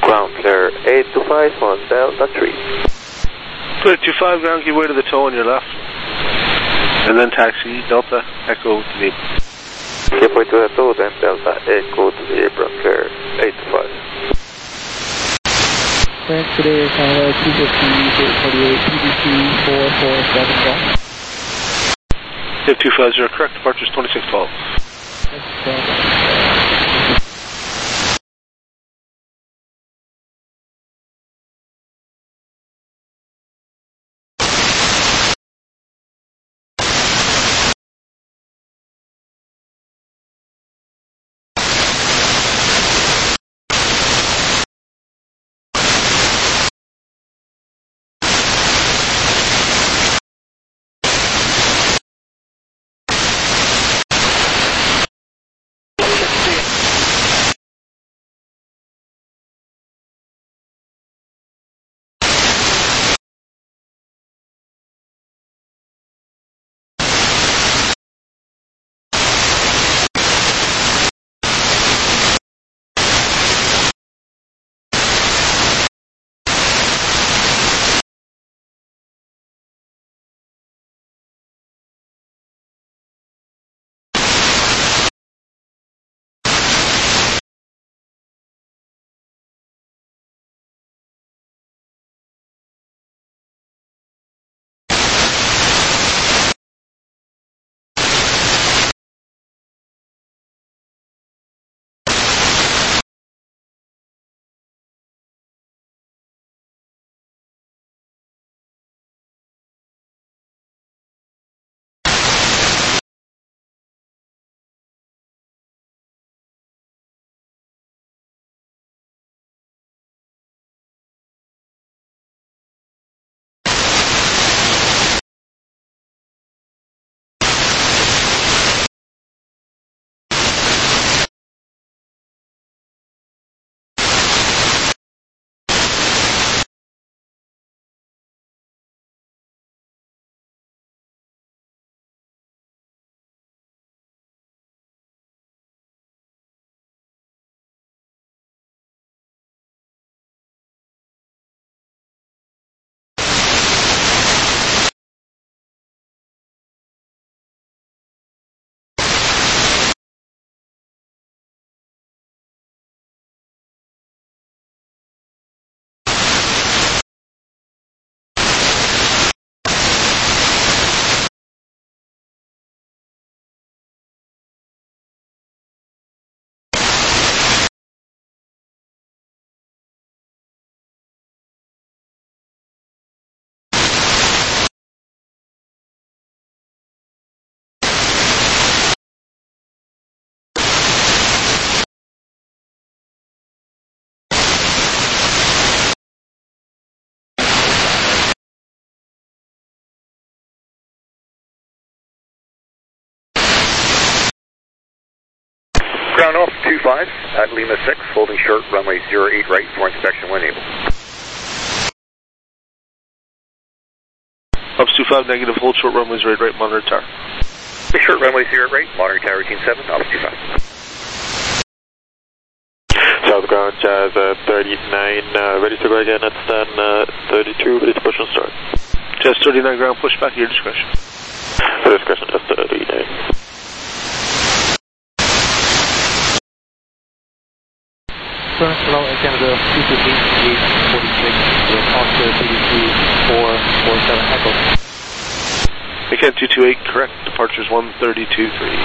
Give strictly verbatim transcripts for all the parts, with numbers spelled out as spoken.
Ground clear eight two five on Delta three. eight two five, ground, give way to the toe on your left. And then taxi, Delta, Echo to Zebra. Give way to the toe, then Delta, Echo to Zebra, clear eight two five. French today is Canada two fifty, eight forty-eight, P D C four four seven golf. eight two five zero, correct, departure is twenty-six twelve. Ground off two five at Lima six, holding short, runway zero eight right for inspection when able. Ops two five, negative, hold short, runway zero eight right, monitor tower. Short, runway zero eight right, monitor tower routine seven, Ops two five. South ground, Jazz uh, thirty-nine, uh, ready to go again at Stan uh, thirty-two, ready to push and start. Jazz thirty-nine, ground, push back at your discretion. Your discretion, Jazz thirty-nine. French, hello, Canada two fifty, eight forty-six, with Oscar P D C four four seven Echo. Again, two two eight, correct, departure is one thirty-two three.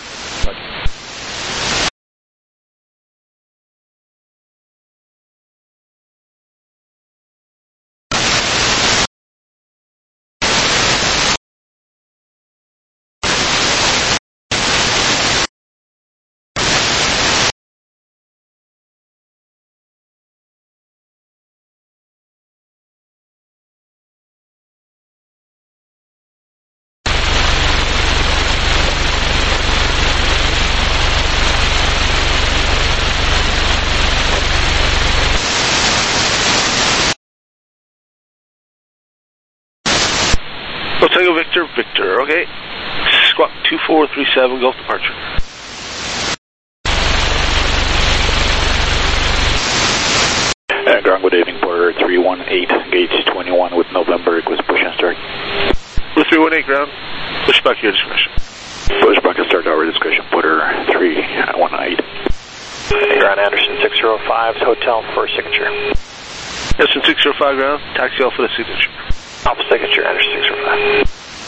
Tango Victor, Victor, okay. Squawk two four three seven, Gulf departure. ground, good evening, Porter three one eight, gauge twenty-one with November, request push and start. With three one eight ground, push back your discretion. Push back and start our discretion, Porter three one eight. Ground Anderson six zero five, hotel for signature. Anderson six zero five ground, taxi Alpha to signature. Alpha signature, Anderson six zero five.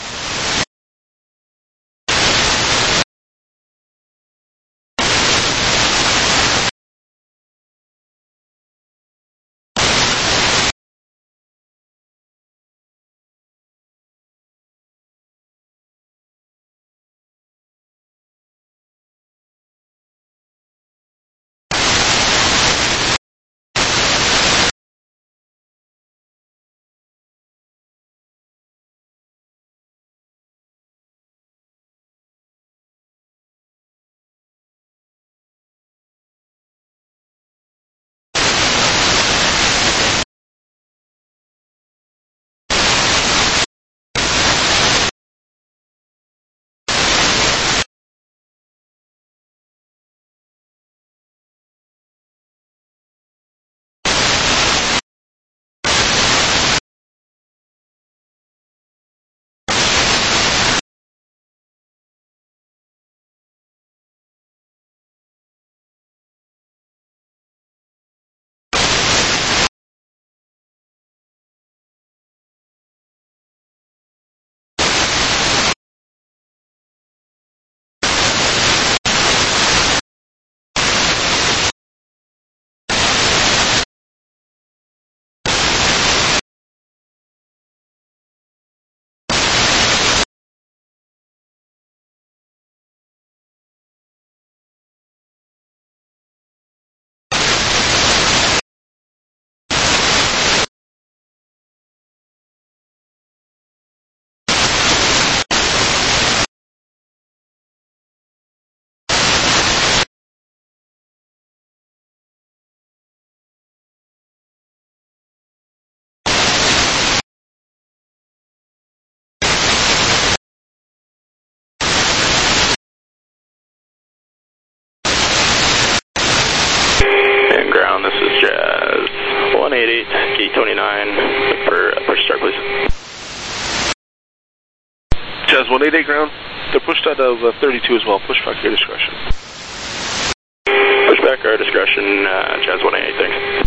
Ground, this is Jazz one eight eight, gate twenty-nine, for push start, please. Jazz one eight eight ground, they're pushed out of uh, thirty-two as well, push back your discretion. Push back our discretion, uh, Jazz one eight eight, thanks.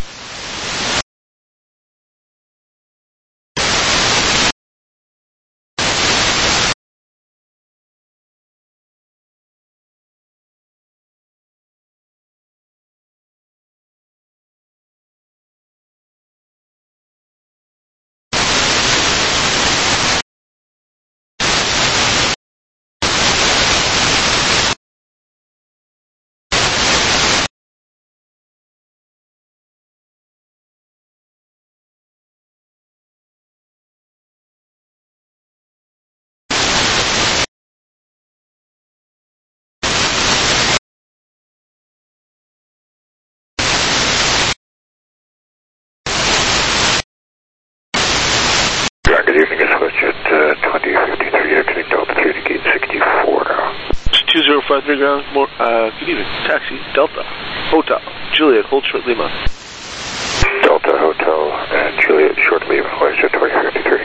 Good evening, it's switch at uh, twenty fifty-three, exiting Delta three to gate sixty-four now. It's two zero five three ground, more, uh, good evening, taxi, Delta, Hotel, Juliet, hold short Lima. Delta, Hotel, and Juliet, short Lima, switch at twenty fifty-three.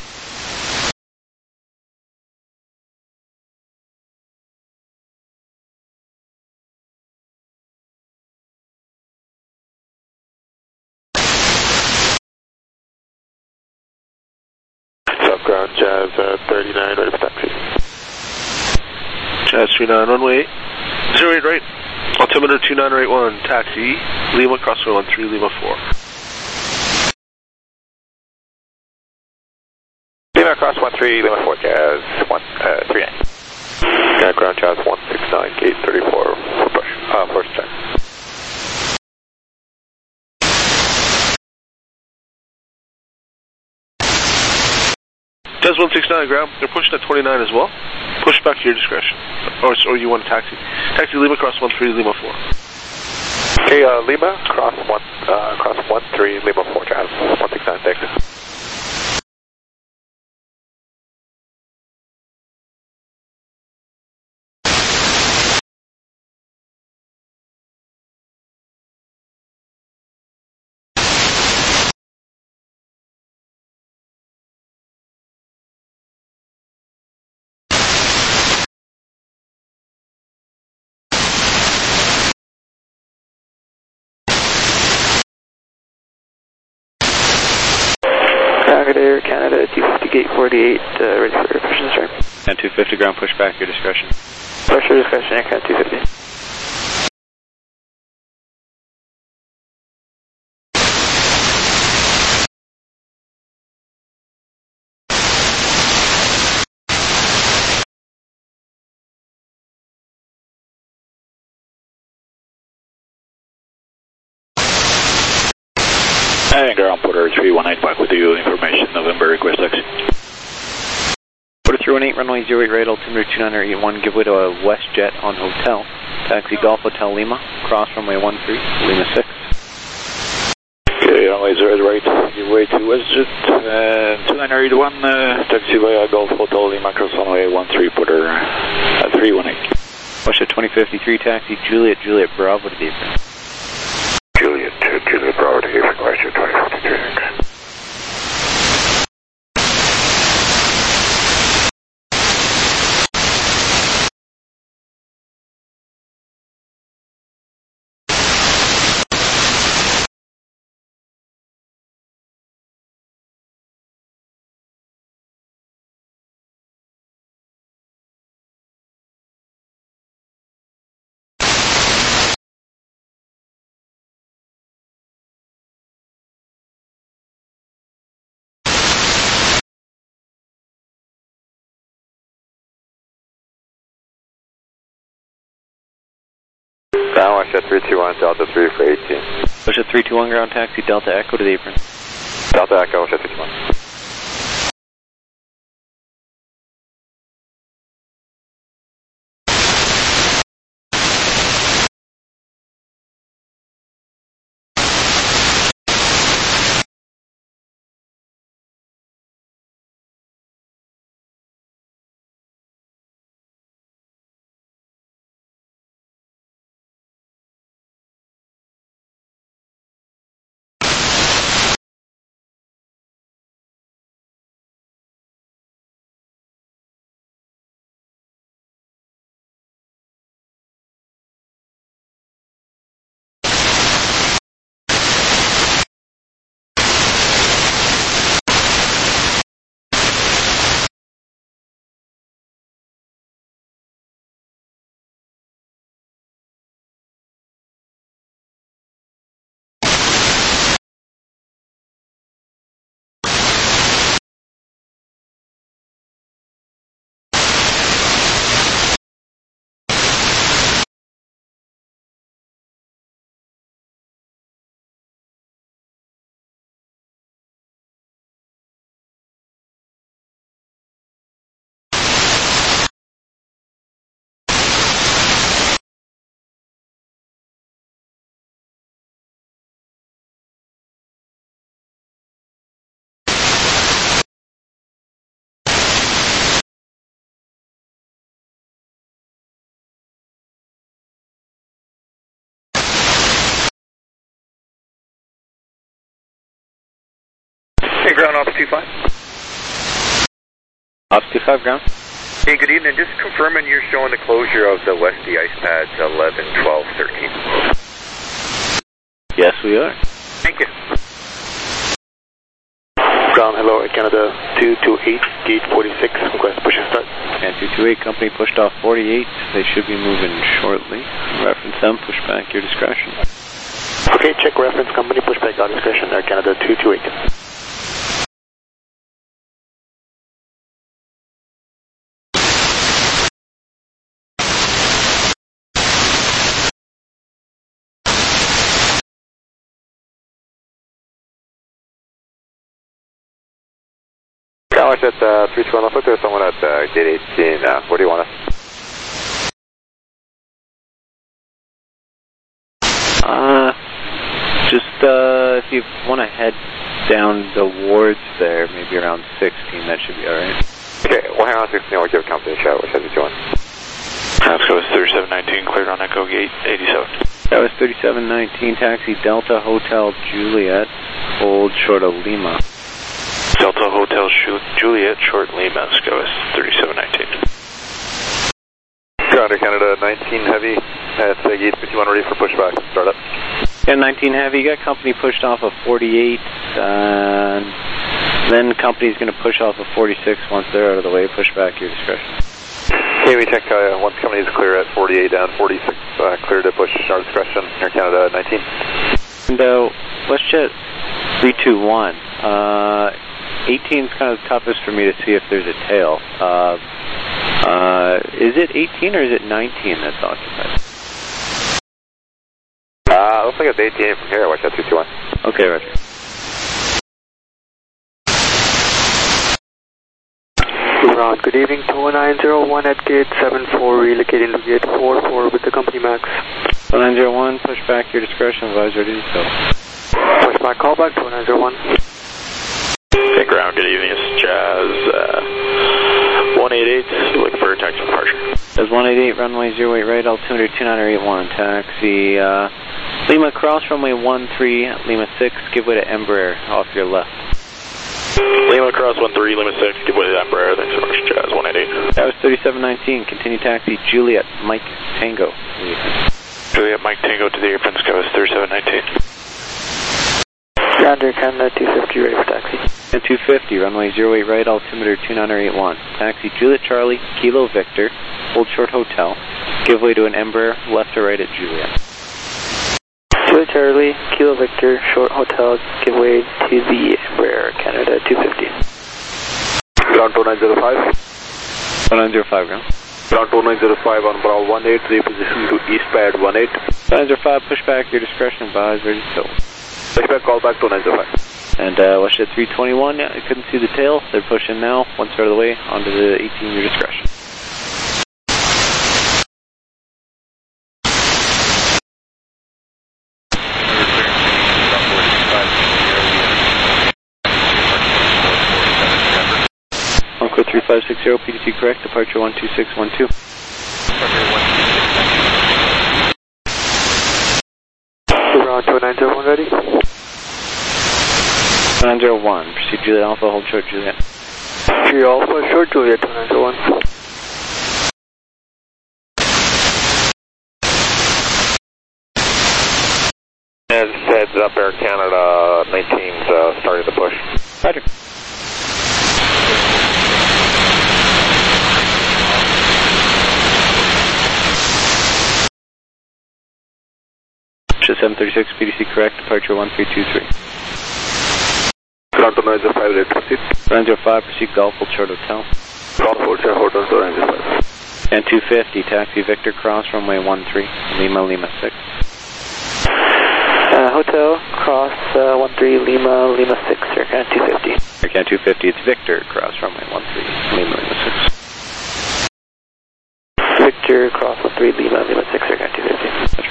Ground, Jazz uh, thirty-nine, ready for taxi. Jazz three nine, runway eight, zero eight right, altimeter two nine eight one, taxi, Lima, crossway one three, Lima four. Lima cross one three, Lima four, Jazz one, uh, three nine. Yeah, ground, Jazz one six nine, gate thirty-four, for push, uh, first check. Jazz one six nine ground, they're pushing at twenty-nine as well. Push back to your discretion. Or, or you want a taxi. Taxi Lima, cross one three, Lima four. Okay, uh, Lima, cross one, uh, cross one three, Lima four, Jazz one six nine, thanks. Tiger Air Canada, two fifty gate forty-eight, uh, ready for push and start. And two fifty ground pushback, your discretion. Push your discretion, Air Canada two fifty. And ground Porter three one eight back with you, information, November request taxi. Porter three one eight, runway zero eight right, altimeter two nine eight one, give way to a WestJet on hotel. Taxi Golf Hotel Lima, cross runway one three, Lima six. Okay, runway zero eight right, give way to WestJet, and two nine eight one, uh, taxi via Golf Hotel Lima, cross runway one three, Porter uh, three one eight. WestJet twenty fifty-three, taxi Juliet, Juliet Bravo to the apron. Juliet, Juliet Bravo to Haven, WestJet twenty fifty-three. Ground WestJet three two one, Delta three for eighteen. WestJet three two one, ground taxi Delta Echo to the apron. Delta Echo, WestJet three two one. Hey, ground Office two five. Office two five, ground. Hey, good evening. Just confirming you're showing the closure of the Westy ice pads eleven, twelve, thirteen. Yes, we are. Thank you. Ground, hello, Air Canada two two eight, gate forty-six, request push and start. And two two eight, company pushed off forty-eight. They should be moving shortly. Reference them, push back, your discretion. Okay, check reference company, push back, our discretion, Air Canada two two eight. Ground WestJet uh, three two one, I'll put there someone at uh, gate eighteen, uh, where do you want us? Uh, just, uh, if you want to head down the wards there, maybe around sixteen, that should be alright. Okay, well, hang on sixteen, we'll give company a shout, which has you doing? Let's go with thirty-seven nineteen, cleared on Echo Gate eighty-seven. That was thirty-seven nineteen, taxi Delta Hotel Juliet, hold short of Lima. Delta Hotel Juliet, short Lima, let's go with thirty-seven nineteen. Ground Air Canada nineteen heavy at uh, gate fifty-one, ready for pushback, start up. Yeah, nineteen heavy, you got company pushed off of forty-eight, and Then the company's going to push off of forty-six once they're out of the way. Push back your discretion. K V Tech, uh, once company is clear at forty-eight down, forty-six, uh, clear to push our discretion, Air Canada nineteen. And uh, WestJet three two one, uh, eighteen is kind of toughest for me to see if there's a tail. Uh, uh, is it eighteen or is it nineteen that's occupied? Uh, looks like it's eighteen from here, WestJet three two one. Okay, Roger. Ron, good evening, two nine zero one at gate seven four, relocating to gate four four with the company max. two nine zero one, push back your discretion, advise ready to go. Push back, call back, two nine zero one. Hey, ground, good evening, it's Jazz, uh, one eighty-eight, looking for a taxi departure. Jazz one eighty-eight, runway zero eight right, altimeter two nine eight one, taxi, uh, Lima cross runway one three, Lima six, give way to Embraer, off your left. Lima cross one three, Lima six, give way to Embraer, thanks so much, Jazz one eighty-eight. That was thirty-seven nineteen, continue taxi, Juliet, Mike, Tango. Juliet, Mike, Tango to the airplane, Sky thirty-seven nineteen. Ground Air Canada two fifty, ready for taxi. And two fifty, runway zero eight right, altimeter two nine eight one. Taxi Juliet Charlie, Kilo Victor, hold short hotel, give way to an Embraer, left or right at Juliet. Juliet Charlie, Kilo Victor, short hotel, give way to the Embraer Canada two fifty. Ground two nine zero five. two nine zero five, ground. Ground two nine zero five on Bravo one eight, reposition to east pad one eight. two nine zero five, push back your discretion, advise ready to go. Push back, call back two nine zero five. And uh, WestJet three twenty-one, yeah, I couldn't see the tail, they're pushing now, once they're out of the way, onto the eighteen, your discretion. Encore three five six zero, P D C correct, departure one two six one two. Ground two nine zero one ready. two nine zero one, proceed Juliet Alpha, hold short Juliet. three Alpha, short Juliet two nine zero one. As heads up, Air Canada nineteen's uh, starting to push. Roger. seven thirty-six, P D C correct, departure one three two three. Ground two nine zero five, ready to proceed. two nine zero five, proceed Golf, hold short hotel. Golf, hold short hotel, two nine zero five. And two fifty, taxi Victor cross runway one three, Lima, Lima six. Uh, hotel, cross uh, one three, Lima, Lima six, Air Canada two fifty. Air Canada two fifty, it's Victor cross runway one three, Lima, Lima six. Victor, cross one three, Lima, Lima six, Air Canada two fifty.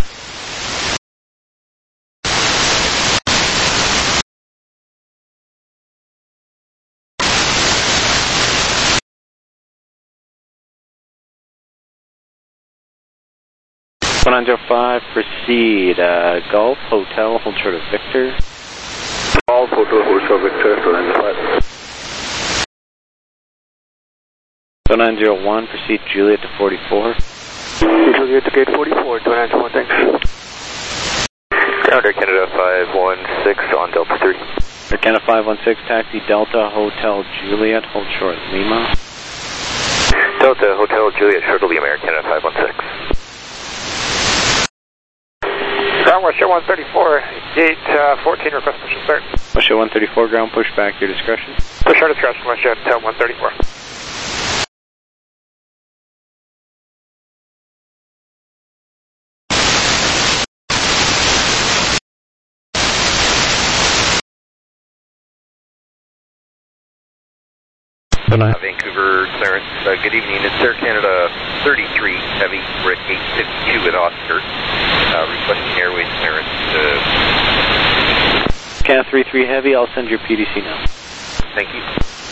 one nine zero five, proceed uh, Golf, hotel, hold short of Victor. Golf, hotel, hold short Victor, two nine zero five. two nine zero one, proceed Juliet to forty-four. Juliet to gate forty-four, two nine zero one, thanks. Ground Air Canada five one six on Delta three. Air Canada five one six, taxi Delta, hotel Juliet, hold short Lima. Delta, hotel Juliet, short to Lima, Air Canada five one six. Ground WestJet one thirty-four, gate uh, fourteen, request push and start. WestJet one thirty-four, ground, push back your discretion. Push our discretion, WestJet one thirty-four. Uh, Vancouver clearance. Uh, good evening. It's Air Canada thirty-three Heavy. We're at eight fifty-two at Oscar. Uh, requesting airways clearance. Uh... Canada three three Heavy, I'll send your P D C now. Thank you.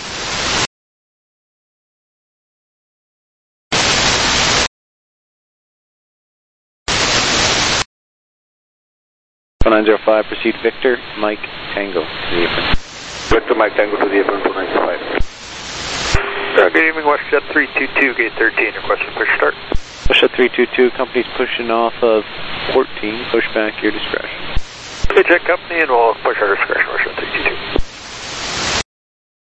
two nine zero five, proceed Victor, Mike, Tango to the apron. Victor, Mike, Tango to the apron, two nine zero five. Uh, good evening, WestJet three two two, gate thirteen, request for push start. WestJet three two two, company's pushing off of fourteen, push back your discretion. Good jet company, and we'll push our discretion, WestJet three two two.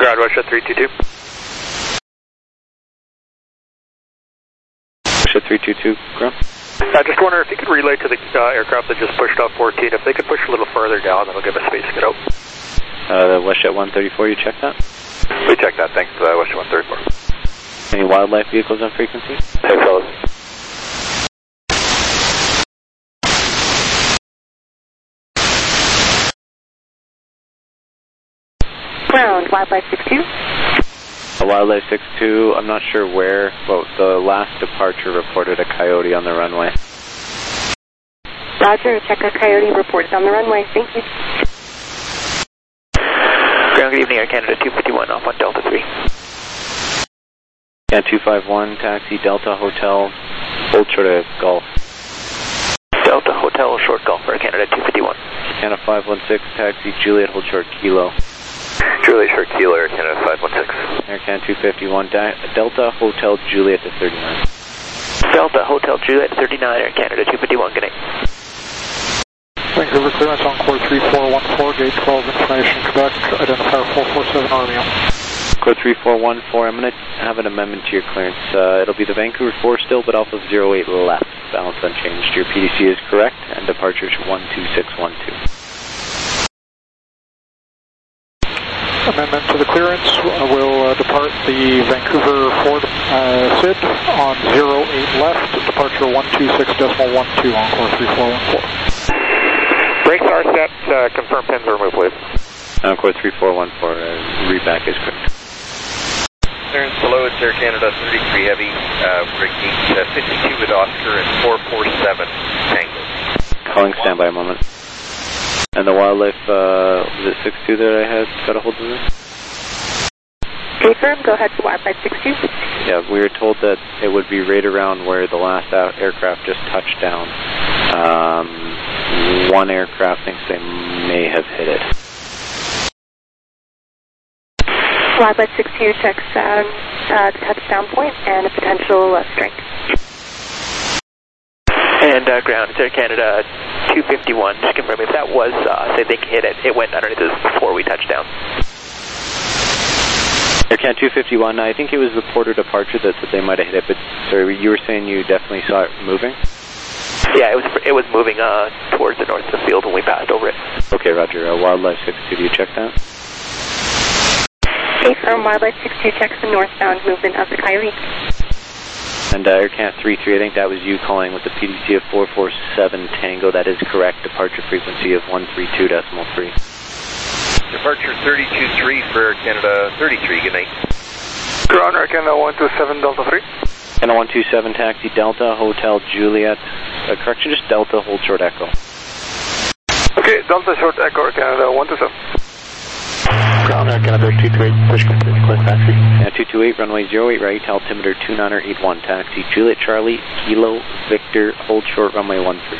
Ground, WestJet three two two. WestJet three two two, ground. I just wonder if you could relay to the uh, aircraft that just pushed off fourteen, if they could push a little further down, that'll give us space to get out. Uh, the WestJet one thirty-four, you checked that? We checked that, thanks, uh, WestJet one thirty-four. Any wildlife vehicles on frequency? Hey, fellas. Ground, Wildlife six two. A Wildlife six two, I'm not sure where, but the last departure reported a coyote on the runway. Roger, check a coyote reported on the runway, thank you. Ground, good evening, Air Canada two fifty-one, off on Delta three. Yeah, two five one, taxi, Delta Hotel, hold short of Golf. Delta Hotel, short Golf, Air Canada two fifty-one. Canada five one six, taxi, Juliet, hold short Kilo. Juliet, short Kilo, Air Canada five one six. Air Canada two fifty-one, Delta Hotel, Juliet to thirty-nine. Delta Hotel, Juliet thirty-nine, Air Canada two fifty-one, good night. Vancouver clearance on core three four one four, gate twelve, information Quebec, identifier four four seven Romeo. Code three four one four, I'm going to have an amendment to your clearance. Uh, it'll be the Vancouver four still, but Alpha zero eight left. Balance unchanged. Your P D C is correct, and departure to one two six one two. Amendment to the clearance uh, will uh, depart the Vancouver Ford uh, S I D on zero eight left, departure one two six point one two on core three four one four. Brakes are set, uh, confirm pins are removed, please. On core three four one four, uh, reback is correct. Clearance below, it's Air Canada thirty-three Heavy, uh, rig gate uh, fifty-two with Oscar and four four seven Tango. Calling standby a moment. And the Wildlife, uh, was it six two that I had got a hold of this? Confirm, go ahead for Wildlife six two. Yeah, we were told that it would be right around where the last aircraft just touched down. Um, one aircraft thinks they may have hit it. Wildlife six two checks uh, uh, the touchdown point and a potential uh, strength. And uh, ground, it's Air Canada two fifty-one, just confirm if that was, uh, they think hit it, it went underneath us before we touched down. Air Canada two fifty-one, I think it was the Porter departure that said they might have hit it, but sorry, you were saying you definitely saw it moving? Yeah, it was it was moving uh, towards the north of the field when we passed over it. Okay, roger. Uh, Wildlife six two, do you check that? Confirm, Wildlife six two checks the northbound movement of the Coyote. And uh, Air Canada three three, I think that was you calling with the P D C of four four seven Tango. That is correct. Departure frequency of one three two point three. Departure thirty-two three for Air Canada thirty-three, good night. Ground, Air Canada one two seven Delta three. Canada one two seven, taxi, Delta, Hotel, Juliet. Uh, correction, just Delta, hold short Echo. Okay, Delta short Echo, Air Canada one two seven. Ground, Air Canada two two eight, push complete, clear taxi. Yeah, two two eight, runway zero eight right, altimeter two nine eight one, taxi, Juliet, Charlie, Kilo, Victor, hold short, runway one three.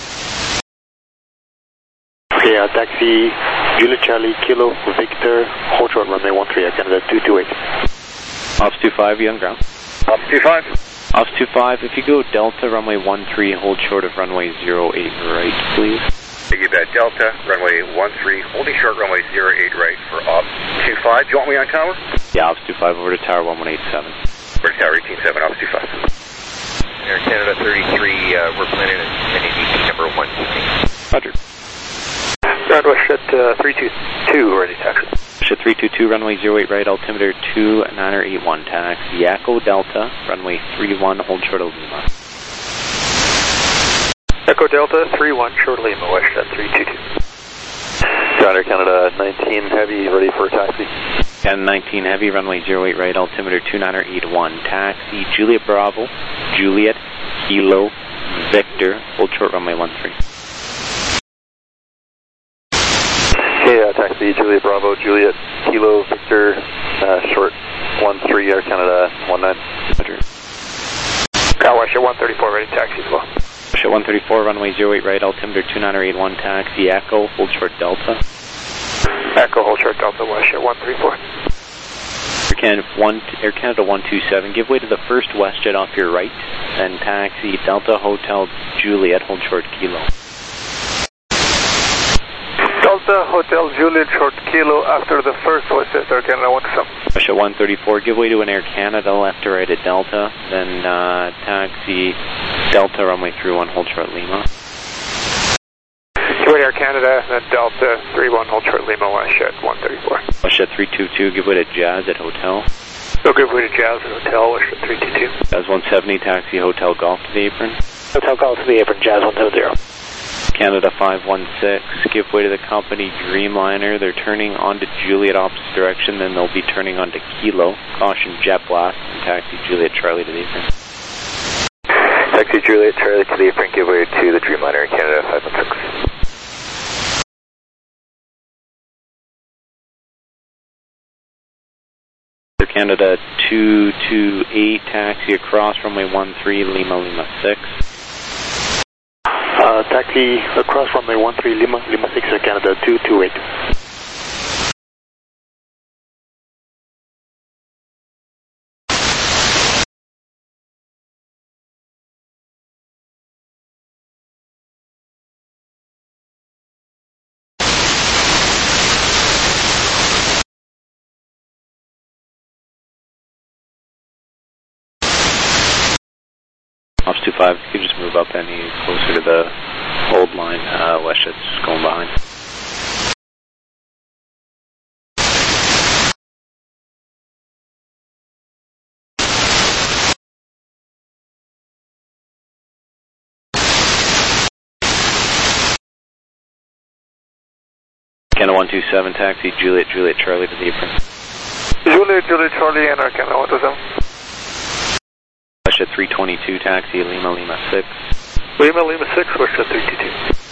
Okay, uh, taxi, Juliet, Charlie, Kilo, Victor, hold short, runway one three, Air Canada two two eight. Ops two five, you on ground? Ops two five. Ops two five, if you go Delta, runway one three, hold short of runway zero eight right, please. You bet, Delta, runway one three, holding short runway zero eight right for Ops two five. Do you want me on tower? Yeah, Ops two five over to tower one one eight seven. Over to tower eighteen seven, Ops two five. Air Canada thirty-three, uh, we're planning at N A D P number one two eight. Roger. Ground, WestJet uh, three two two, ready taxi. WestJet three two two, runway zero eight right, altimeter two nine eight one, taxi, Echo Delta, runway three one, hold short of Lima. Echo Delta three one, short Lima, WestJet three two two. Ground, Air Canada nineteen Heavy, ready for taxi. Canada nineteen Heavy, runway zero eight right, altimeter two nine eight one, taxi, Juliet Bravo, Juliet, Kilo, Victor, hold short runway one three. Okay, uh, taxi, Juliet Bravo, Juliet, Kilo, Victor, uh, short one three, Air Canada one nine. Roger. Ground, WestJet one thirty-four, ready taxi as well. WestJet one thirty-four, runway zero eight right, altimeter two nine eight one, taxi, Echo, hold short Delta. Echo, hold short Delta, WestJet one thirty-four. Air Canada, one, Air Canada one two seven, give way to the first WestJet off your right, then taxi, Delta, Hotel, Juliet, hold short Kilo. Delta, Hotel Juliet, short kilo after the first WestJet Air Canada one two seven. WestJet one thirty-four, give way to an Air Canada left to right at Delta, then uh, taxi Delta runway three one, hold short Lima. Give way to Air Canada, then Delta three one, hold short Lima, WestJet one thirty-four. WestJet three two two, give way to Jazz at Hotel. So give way to Jazz at Hotel, WestJet three two two. Jazz one seventy, taxi Hotel Golf to the apron. Hotel Golf to the apron, Jazz one seventy. Canada five one six, give way to the company Dreamliner. They're turning onto Juliet opposite direction, then they'll be turning onto Kilo. Caution jet blast, and taxi Juliet Charlie to the apron. Taxi Juliet Charlie to the apron, give way to the Dreamliner Canada five one six. Canada two two eight, taxi across runway one three, Lima Lima six. Uh, taxi across runway one three, Lima Lima six, Air Canada two two eight. Ops two five, you can just move up any closer to the old line. Uh, WestJet's just going behind. Canada one two seven, taxi Juliet Juliet Charlie to the apron. Juliet Juliet Charlie and Air Canada one two seven. WestJet three twenty-two, taxi Lima Lima six. Lima Lima six, WestJet three two two.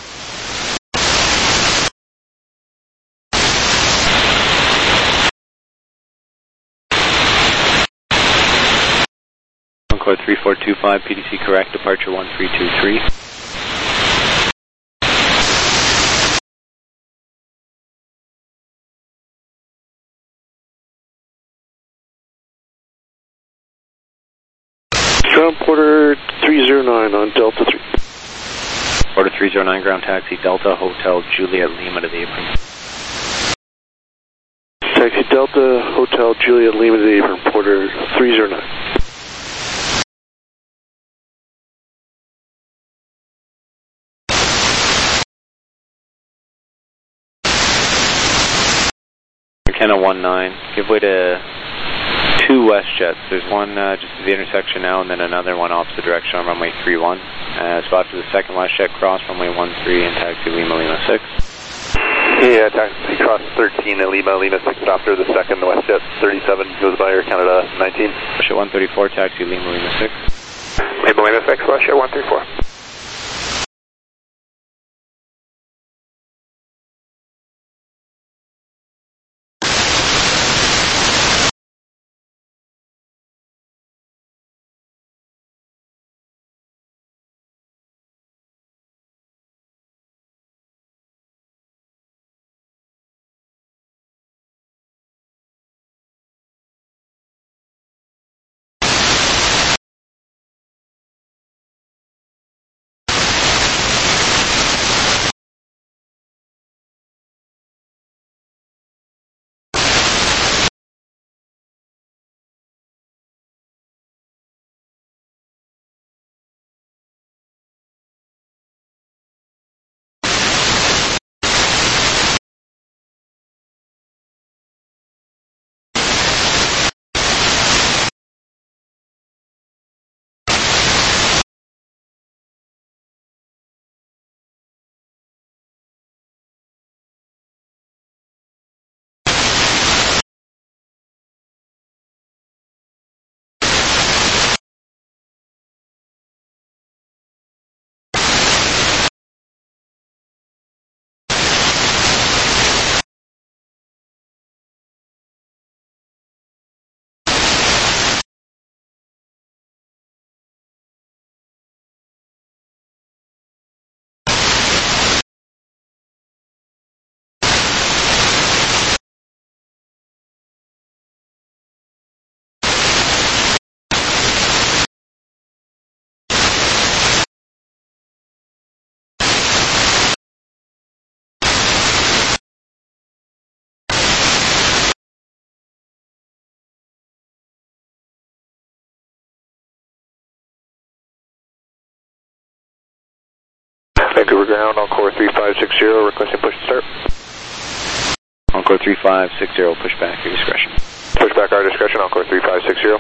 Encore three four two five, P D C correct, departure one three two three. Ground Porter three zero nine on Delta three. Porter three zero nine, ground taxi Delta Hotel Juliet Lima to the apron. Taxi Delta Hotel Juliet Lima to the apron, Porter three zero nine. Canada one nine, give way to two WestJets. There's one uh, just at the intersection now, and then another one opposite direction on runway three one. Uh, spot for the second WestJet, cross runway one three and taxi Lima Lima six. Yeah, taxi cross thirteen at Lima Lima six after the second WestJet thirty-seven goes by Air Canada nineteen. WestJet one thirty-four, taxi Lima Lima six. Lima Lima six, WestJet one thirty-four. Vancouver ground, Encore three five six zero, requesting push to start. Encore three five six zero, push back, your discretion. Push back our discretion, Encore three five six zero.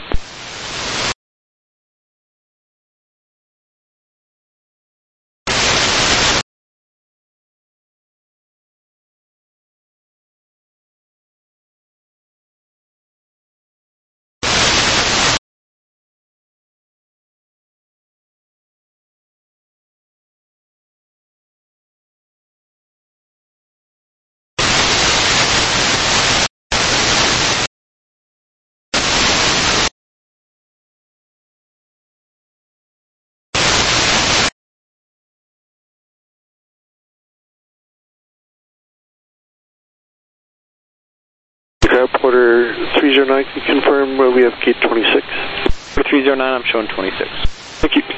Porter three zero nine, can you confirm where we have gate twenty-six? For three zero nine, I'm showing twenty-six. Thank you.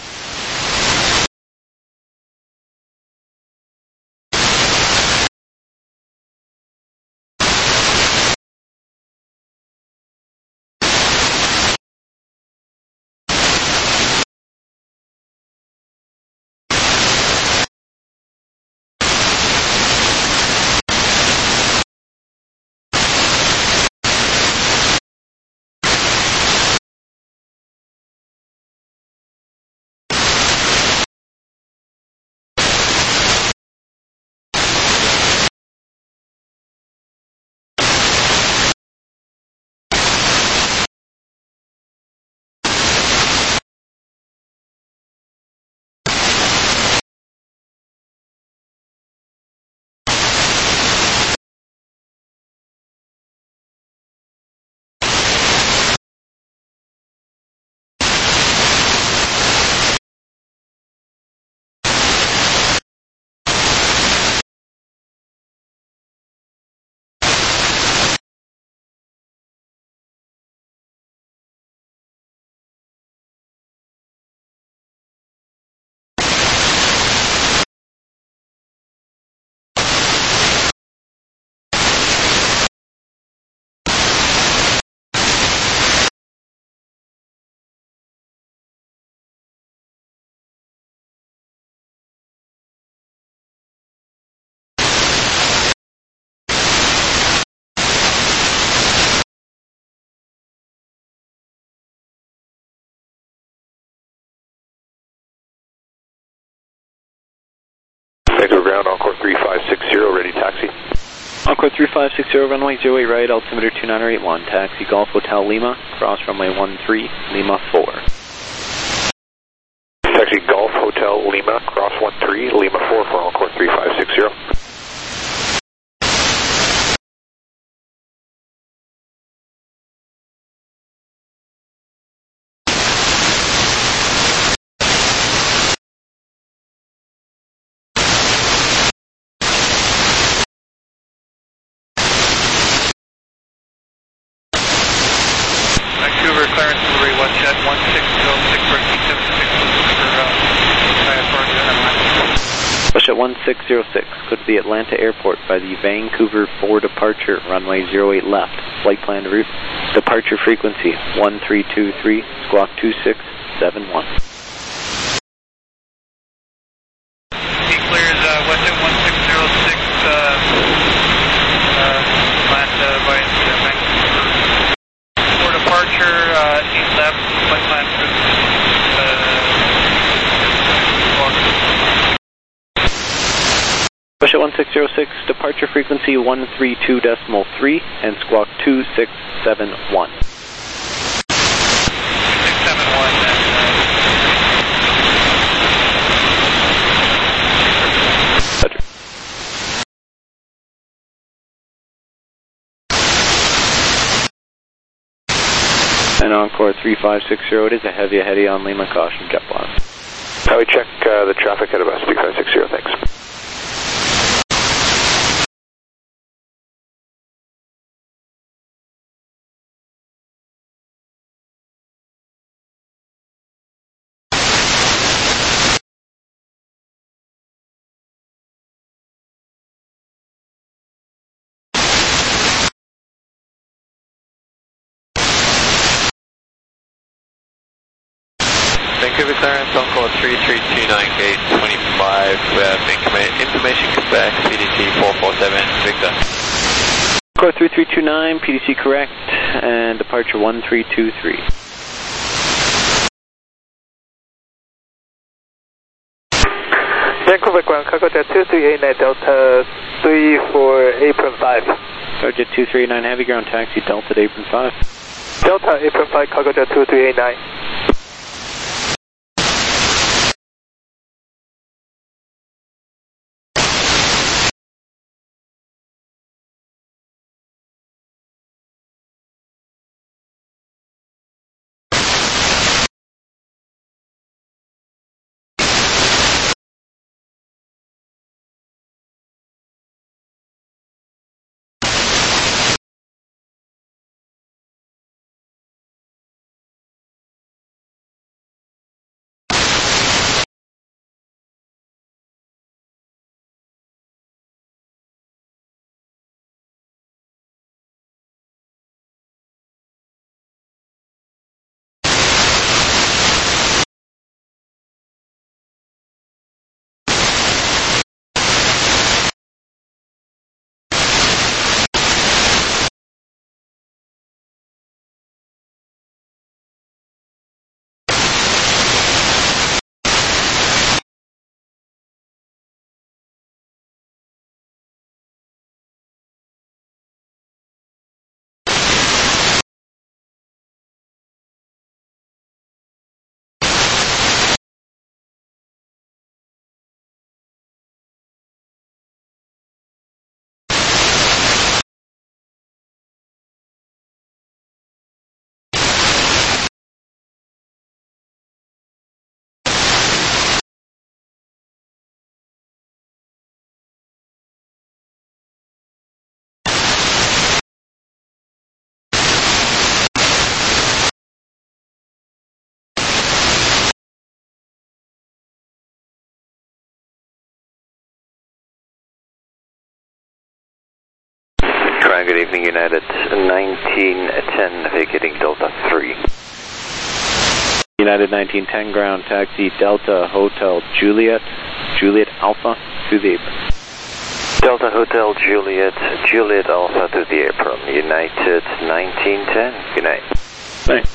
Vancouver ground, Encore three five six zero, ready taxi. Encore three five six zero, runway zero eight right, altimeter two nine eight one, taxi Golf Hotel Lima, cross runway one three, Lima four. Taxi Golf Hotel Lima, cross one three, Lima four for Encore three five six zero. Vancouver, clearance delivery one jet one six zero six for T seven six for uh, Push at one six zero six, go to the Atlanta airport by the Vancouver four departure, runway zero eight left, flight plan route, departure frequency one three two three, squawk two six seven one. He clears uh, Westjet one six zero six, uh, uh, Atlanta by uh, Vancouver. For departure, uh, eight left, flight plan route, uh, Push at one six zero six, departure frequency one three two decimal three, and squawk two six seven one. two six seven one, and, uh, And Encore three five six zero, it is a heavy heady on Lima, caution, jet blast. How we check uh, the traffic at about three five six zero, thanks. Vancouver Clarence, on call three three two nine, gate twenty-five, uh, information Quebec, P D C four four seven, Victor. Core three three two nine, P D C correct, and departure one three two three. Vancouver ground, Cargojet two three eight nine, Delta three four apron five. Cargojet two three eight nine, heavy ground taxi, Delta to apron five. Delta apron five, Cargojet two three eight nine. Good evening, United nineteen ten, vacating Delta three. United nineteen ten ground taxi, Delta Hotel Juliet, Juliet Alpha to the apron. Delta Hotel Juliet, Juliet Alpha to the apron. United nineteen ten, good night. Thanks.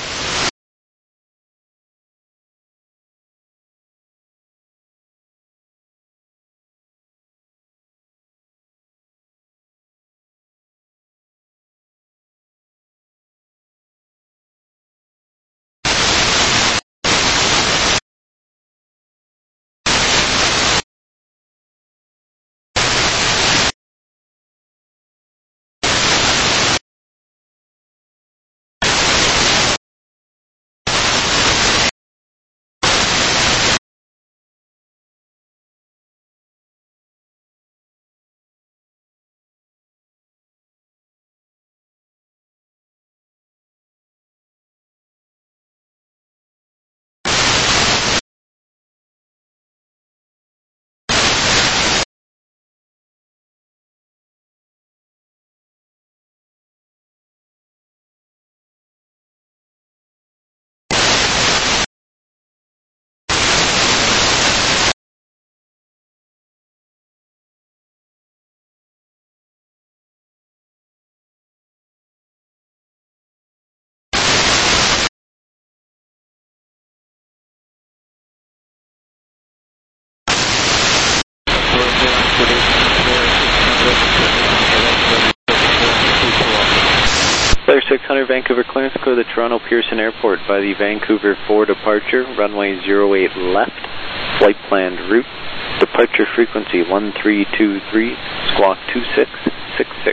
Flare six hundred, Vancouver clearance, clear the Toronto Pearson Airport by the Vancouver four departure, runway zero eight left, flight planned route, departure frequency one three two three, squawk two six six six.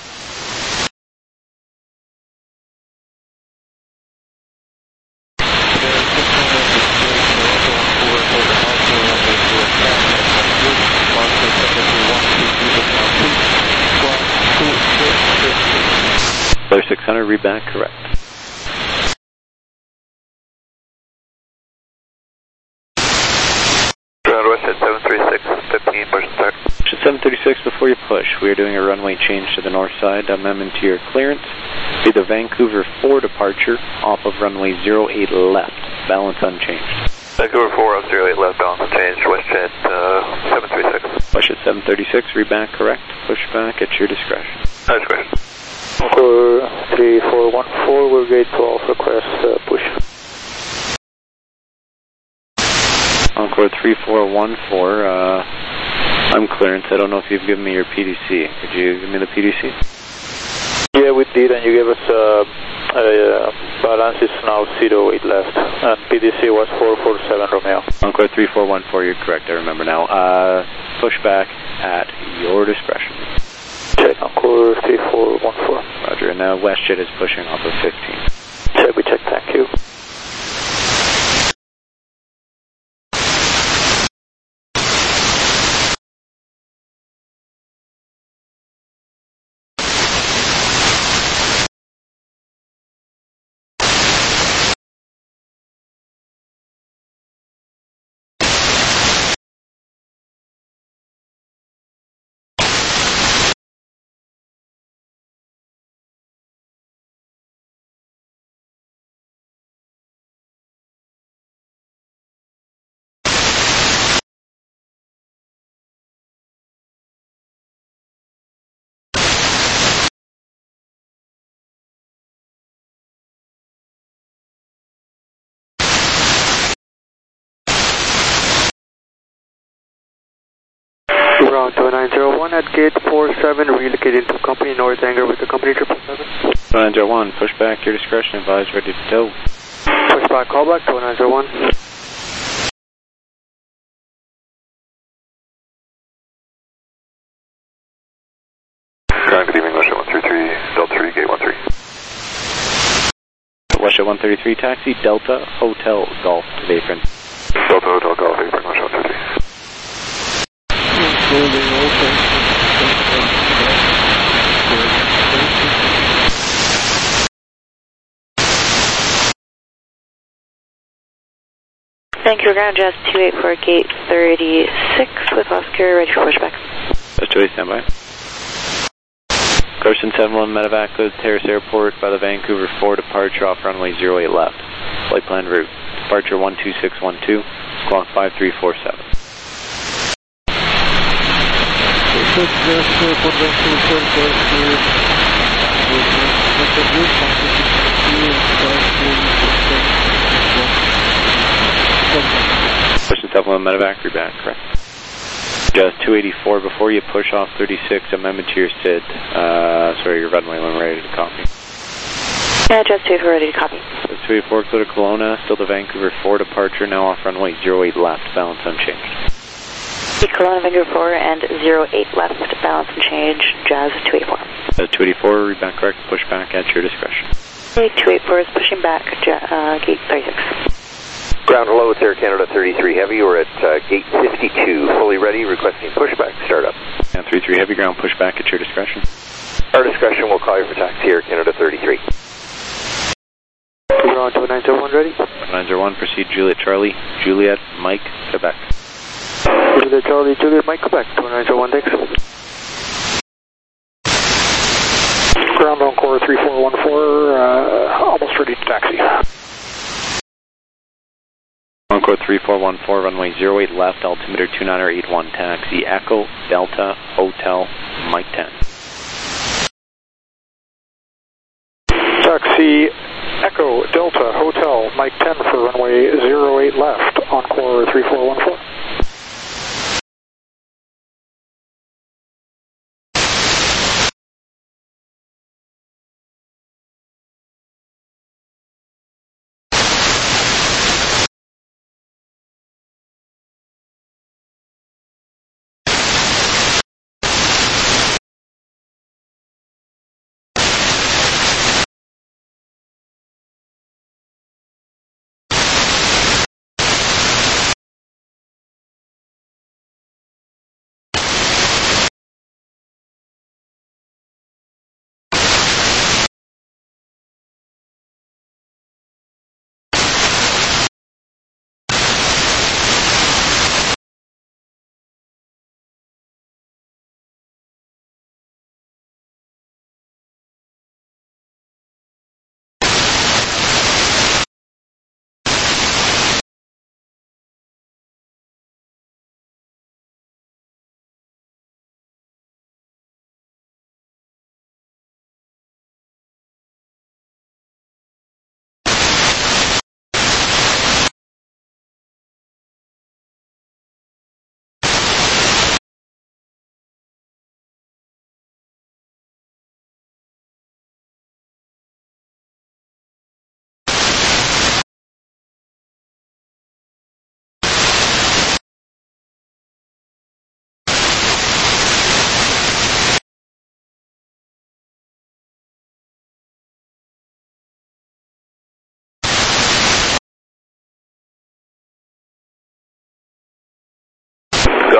Flare six hundred, read back, correct. Ground West at seven three six, fifteen, push start. seven thirty-six to before you push, we are doing a runway change to the north side. Amendment to your clearance. Be the Vancouver four departure off of runway zero eight left. Balance unchanged. Vancouver four off zero eight left, balance unchanged. WestJet uh, seven thirty-six. WestJet seven thirty-six, read back correct. Push back at your discretion. Discretion. Encore three four one four, we're gate to Alpha Crest, uh, push. Encore three four one four, uh, I'm clearance. I don't know if you've given me your P D C. Could you give me the P D C? Yeah, we did, and you gave us uh, uh, balance is now zero eight left, and P D C was four four seven Romeo. Encore three four one four, you're correct, I remember now. Uh, push back at your discretion. Check, Encore three four one four. Roger, and now WestJet is pushing off of fifteen. Check, we check, thank you. Ground two nine zero one at gate four seven, relocating to company north hangar with the company triple seven. two nine zero one, push back, your discretion, advise, ready to tow. Push back, call back, two nine zero one. Ground, good evening, WestJet one thirty-three, Delta three, gate one three. WestJet one thirty-three, taxi, Delta, Hotel, Golf, to apron. Delta, Hotel, Golf, apron, WestJet one thirty-three. Vancouver ground, Jazz two eight four, gate thirty-six with Oscar, ready for pushback. Jazz two eight, standby. Carson seven one, medevac, go to Terrace Airport by the Vancouver four departure off runway zero eight left. Flight plan route, departure one two six one two, squawk five three four seven. Carson seven one, medevac, read back, correct. Jazz two eighty-four, before you push off thirty-six, amendment to your S I D. Uh, sorry, your runway when ready to copy. Yeah, Jazz two eighty-four, ready to copy. Jazz two eighty-four, clear to Kelowna, still the Vancouver four departure, now off runway zero eight left, balance unchanged. Kelowna, Vancouver four and zero eight left, balance and change, Jazz two eighty-four. Jazz two eighty-four, read back correct, push back at your discretion. Okay, two eighty-four is pushing back, uh, gate thirty-six. Ground, hello, it's Air Canada thirty-three Heavy. We're at uh, gate fifty-two, fully ready, requesting pushback, startup. And thirty-three Heavy, ground, push back at your discretion. Our discretion, we'll call you for taxi, Air Canada thirty-three. Ground two nine zero one, ready? two nine zero one, proceed Juliet Charlie, Juliet, Mike, Quebec. Juliet Charlie, Juliet, Mike, Quebec, two nine zero one, thanks. Ground Encore three four one four, uh, almost ready to taxi. Encore three four one four, runway zero eight left, altimeter two nine eight one, taxi, Echo, Delta, Hotel, Mike ten. Taxi, Echo, Delta, Hotel, Mike ten for runway zero eight left, Encore three four one four.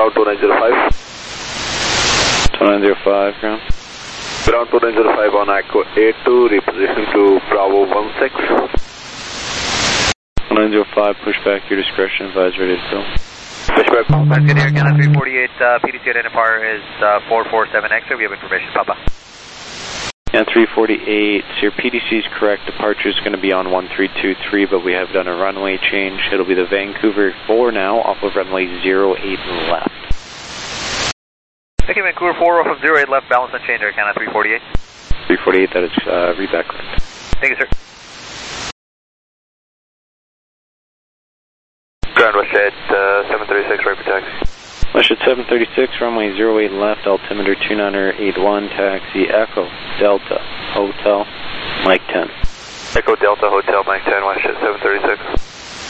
Ground two nine zero five. two nine zero five, ground. Ground two nine zero five on Echo eight two, repositioning to Bravo one six. two nine zero five, push back your discretion, advise ready to fill. Push back. That's good here, Canada three forty-eight, uh, P D C identifier is uh, four four seven X-ray, we have information, Papa. And three forty-eight, so your P D C is correct, departure is going to be on one three two three, but we have done a runway change. It'll be the Vancouver four now, off of runway zero eight left. Okay, Vancouver four off of zero eight left, balance and change, Air Canada three forty-eight. three forty-eight, that is uh, read back correct. Thank you, sir. Ground WestJet uh, seven thirty-six, right for taxi. WestJet seven thirty-six, runway zero eight left, altimeter two nine eight one, taxi Echo Delta Hotel Mike ten. Echo Delta Hotel Mike ten, WestJet seven thirty-six.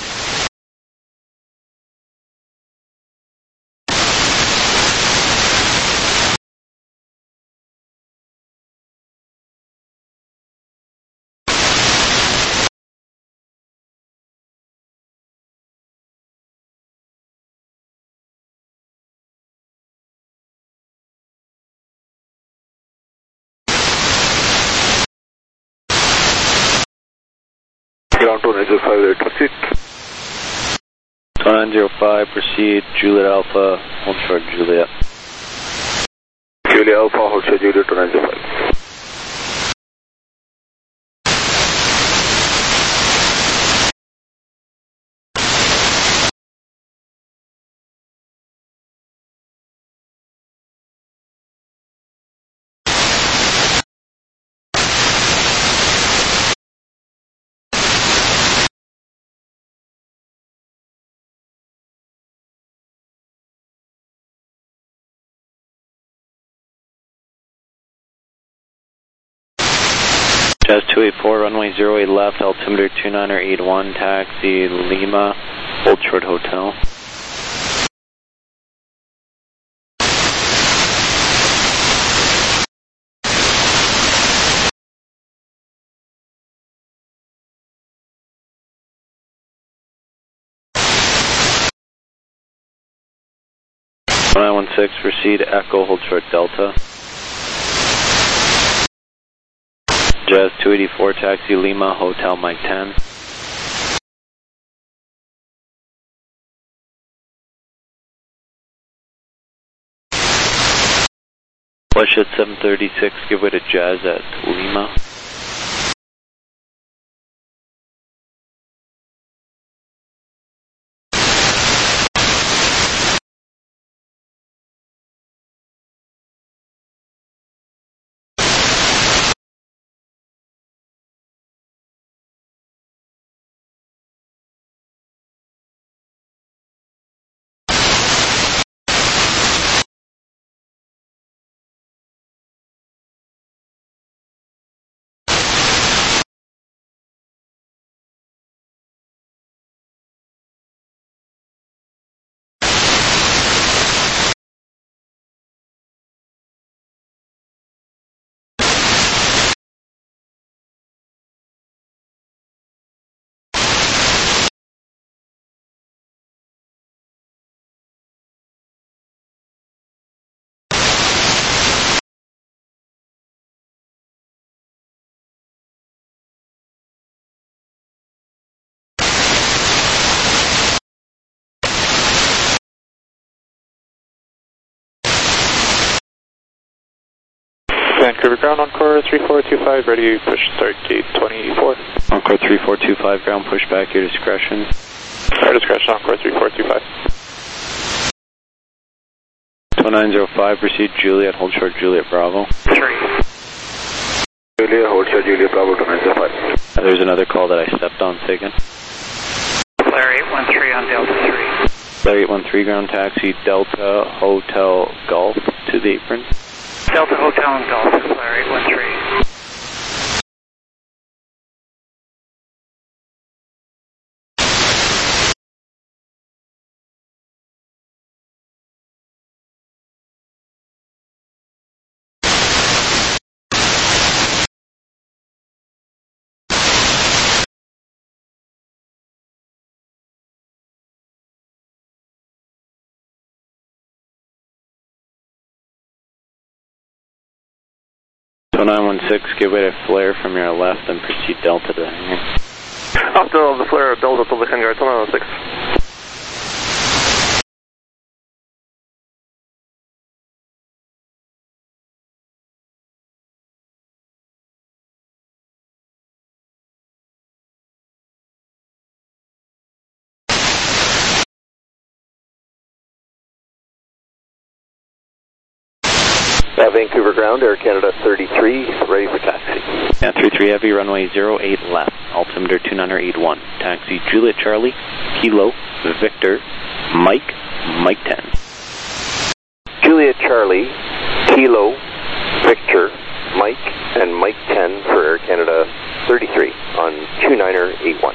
Ground two nine zero five, ready to proceed. two nine zero five, proceed, Juliet Alpha, hold short Juliet. Juliet Alpha, hold short Juliet two nine zero five. Jazz two eight four, runway zero eight left, altimeter two nine eight one, taxi Lima, hold short hotel. one nine one six, proceed, Echo, hold short Delta. Jazz two eighty-four, taxi Lima, Hotel Mike ten. WestJet seven thirty-six, give way to Jazz at Lima. Vancouver ground, Encore three four two five, ready, push start gate twenty-four. Encore three four two five, ground, push back your discretion. Our discretion, Encore three four two five. two nine zero five, proceed Juliet, hold short Juliet Bravo. Three. Juliet, hold short Juliet Bravo two nine zero five. There's another call that I stepped on, Sagan. Flare eight one three on Delta three. Flare eight one three, ground taxi Delta Hotel Golf to the apron. Delta Hotel and Golf, Flare eight one three. nine one six, give way to flare from your left and proceed Delta to hangar. After the flare, Delta to the hangar, two nine one six. Uh, Vancouver ground, Air Canada thirty-three, ready for taxi. Yeah, three three Heavy, runway zero eight left, altimeter two nine eight one. Taxi Juliet Charlie, Kilo, Victor, Mike, Mike ten. Juliet Charlie, Kilo, Victor, Mike, and Mike ten for Air Canada thirty-three on two niner eight one.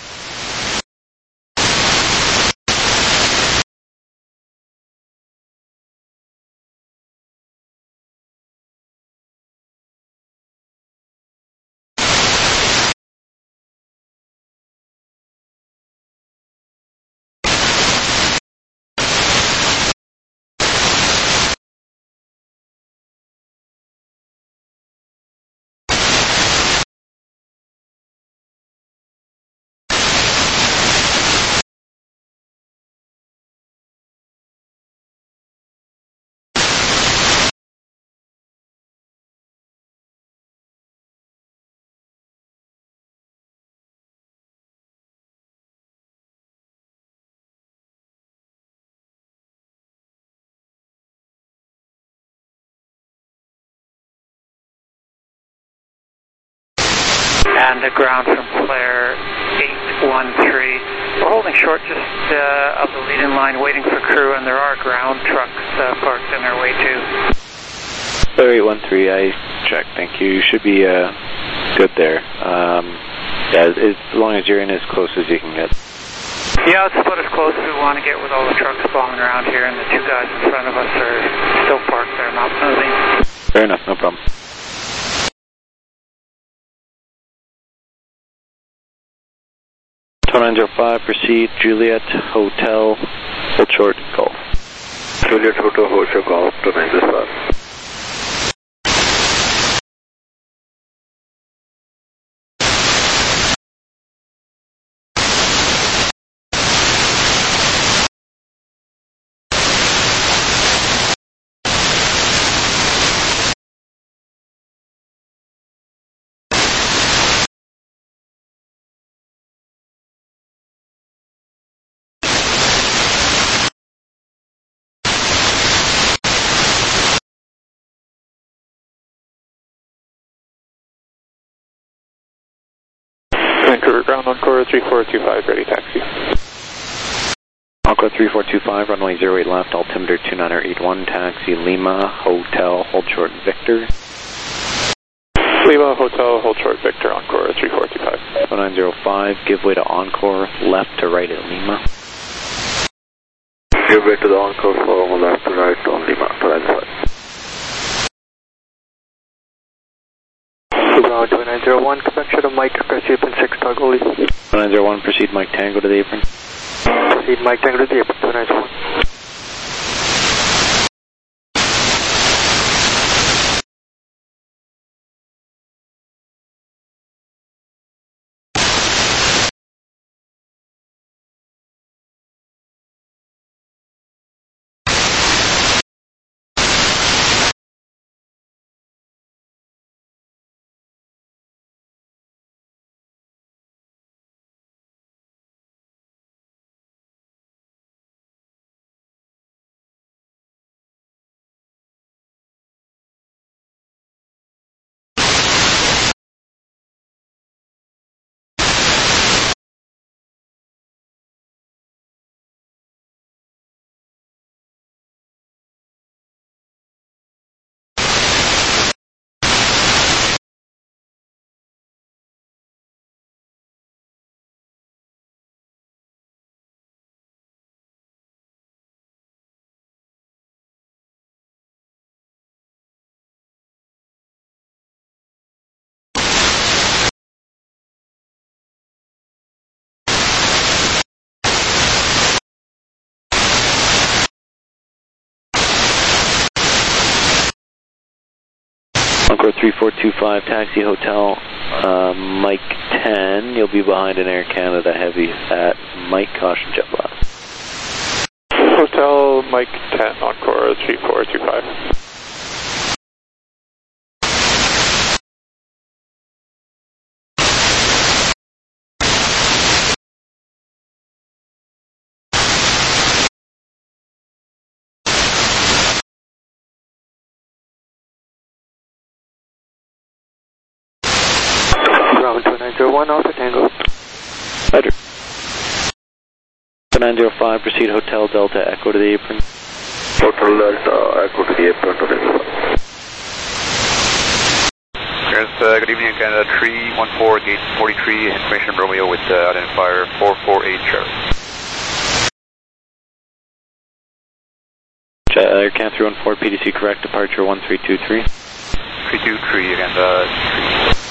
And the ground from flare eight one three. We're holding short just uh, of the lead-in line waiting for crew, and there are ground trucks uh, parked in their way too. Flare eight one three, I checked, thank you. You should be uh, good there. Um, yeah, as long as you're in as close as you can get. Yeah, it's about as close as we want to get with all the trucks bombing around here, and the two guys in front of us are still parked there, not moving. Fair enough, no problem. nine zero five, proceed, Juliet, Hotel, hold short, Golf. Juliet, Hotel, hold short, Golf, to nine zero five. Vancouver ground, Encore three four two five, ready taxi. Encore three four two five, runway zero eight left, altimeter two niner eight one, taxi Lima, Hotel, hold short, Victor. Lima, Hotel, hold short, Victor, Encore three four two five. nine zero five, give way to Encore, left to right at Lima. Give way to the Encore for left to right on Lima, to nine zero five. Ground two nine zero one, connection to Mike, press apron six, toggle lead. nine zero one, proceed Mike Tango to the apron. Proceed Mike Tango to the apron, two nine zero one. Encore three four two five, taxi hotel, uh, Mike ten. You'll be behind an Air Canada Heavy at Mike, caution jet blast. Hotel Mike ten, Encore three four two five. Bravo two nine zero one, Alpha Tango. Roger. nine zero five, proceed Hotel Delta Echo to the apron. Hotel Delta Echo to the apron to the Yes, uh, good evening, Canada three one four, gate forty-three, information Romeo with uh, identifier four four eight Charlie. Air Can three one four, P D C correct, departure one three two three. three two three again, uh, three.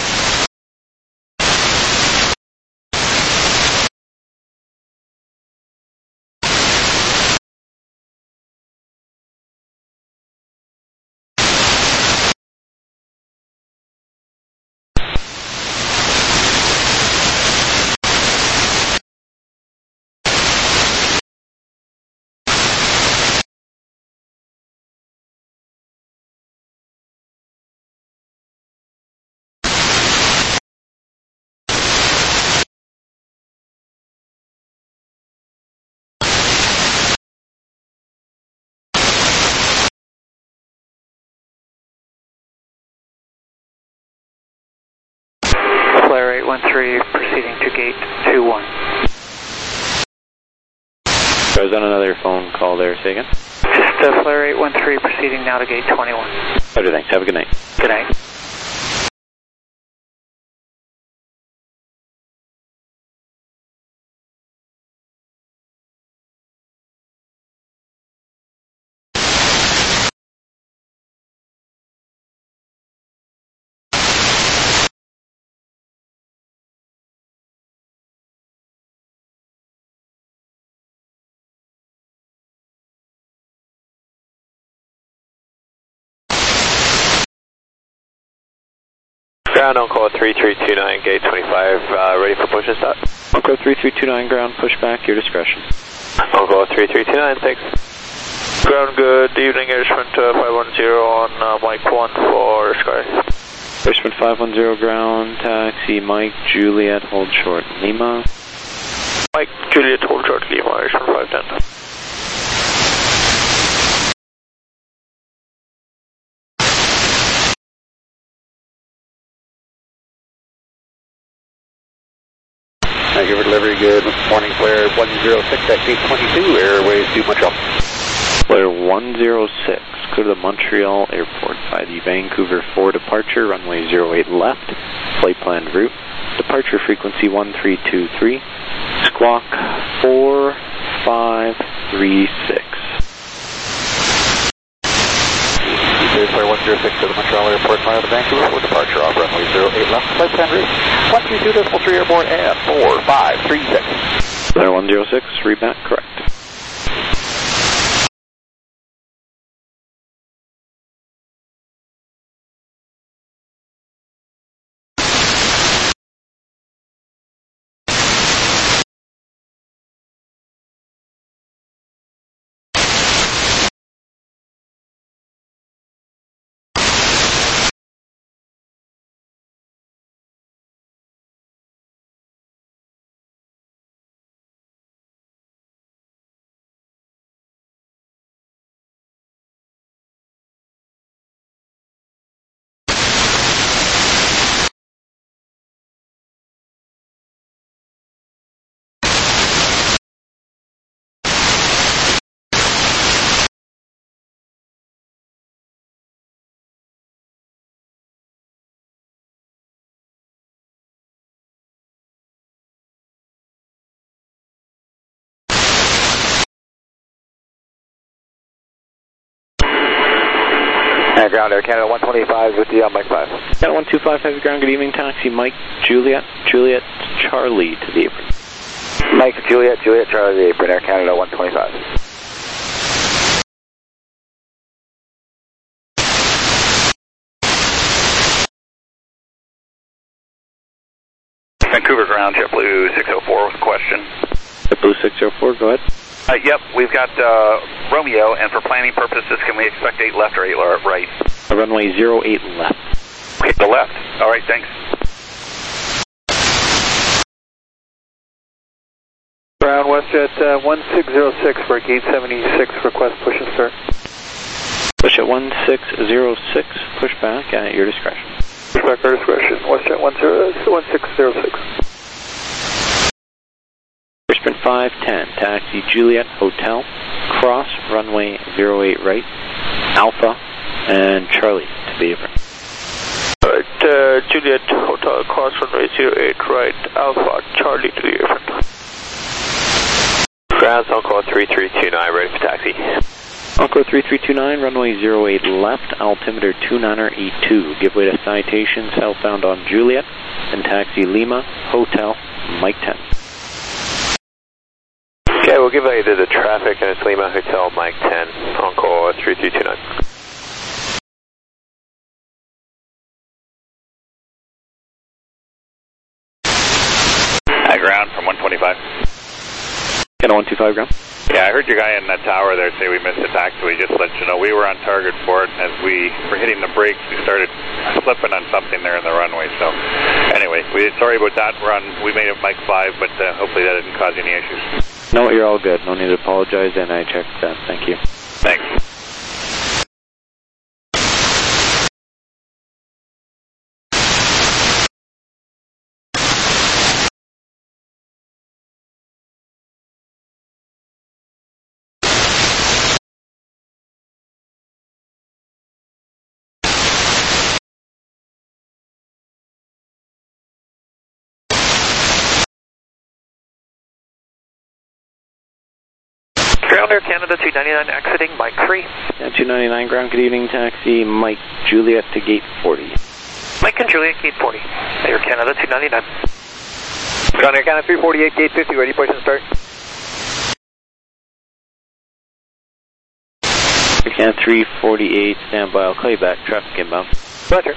Flare eight one three proceeding to gate two one. I was on another phone call there, say again? Just uh, Flare eight one three proceeding now to gate twenty-one. Roger, thanks. Have a good night. Good night. Ground on call three three two nine, gate twenty-five, uh, ready for push and start. Encore three three two nine, ground push back, your discretion. On call three three two nine, thanks. Ground, good evening, Airshman uh, five one zero on uh, Mike one for Sky. Airshman five one zero, ground, taxi, Mike, Juliet, hold short, Lima. Mike, Juliet, hold short, Lima, Airshman five ten. Thank you for delivery. Good morning, Flare one zero six at gate twenty-two, airways too much up. Flare one zero six, go to the Montreal Airport by the Vancouver four departure, runway zero eight left, flight planned route, departure frequency one three two three, squawk four five three six. Flare one zero six to the Montreal Airport via the Vancouver four departure off runway zero eight left, flight planned route one three two decimal three airborne and four five three six. Flare one zero six, read back correct. And ground Air Canada one twenty-five with the uh, Mike five. Canada one two five, heavy ground, good evening, taxi, Mike, Juliet, Juliet, Charlie to the apron. Mike, Juliet, Juliet, Charlie to the apron, Air Canada one twenty-five. Vancouver ground, JetBlue six oh four with a question. JetBlue six oh four, go ahead. Uh, yep, we've got uh, Romeo, and for planning purposes, can we expect eight left or eight right? Uh, runway zero eight left. Okay, the left. All right, thanks. Ground WestJet uh, one six zero six for gate seventy-six, request push and start. Push at one six zero six, push back at your discretion. Push back at your discretion, WestJet one six zero six. Brisbane five ten, taxi Juliet Hotel, cross runway zero eight right, Alpha and Charlie to Beaver. Alright, uh, Juliet Hotel, cross runway zero eight right, Alpha, Charlie to Beaver. Ground, Encore three three two nine, ready for taxi. Encore three three two nine, runway zero eight left, altimeter two niner E two. Give way to citation, southbound on Juliet, and taxi Lima, Hotel, Mike ten. Okay, we'll give way to the traffic, and it's Lima Hotel, Mike ten, Encore three three two nine. High ground from one twenty-five. Can one two five ground? Yeah, I heard your guy in that tower there say we missed a taxi. We just let you know we were on target for it. As we were hitting the brakes, we started slipping on something there in the runway. So, anyway, we sorry about that run. We made it Mike five, but uh, hopefully that didn't cause any issues. No, you're all good. No need to apologize, and I checked that. Thank you. Thanks. Ground Air Canada two ninety-nine exiting, Mike three. Yeah, two ninety-nine ground, good evening, taxi Mike Juliet to gate forty. Mike and Juliet, gate forty. Air Canada two ninety-nine. Ground Air Canada three forty-eight, gate fifty, ready, push and start. Air Canada three forty-eight, stand by, I'll call you back, traffic inbound. Roger.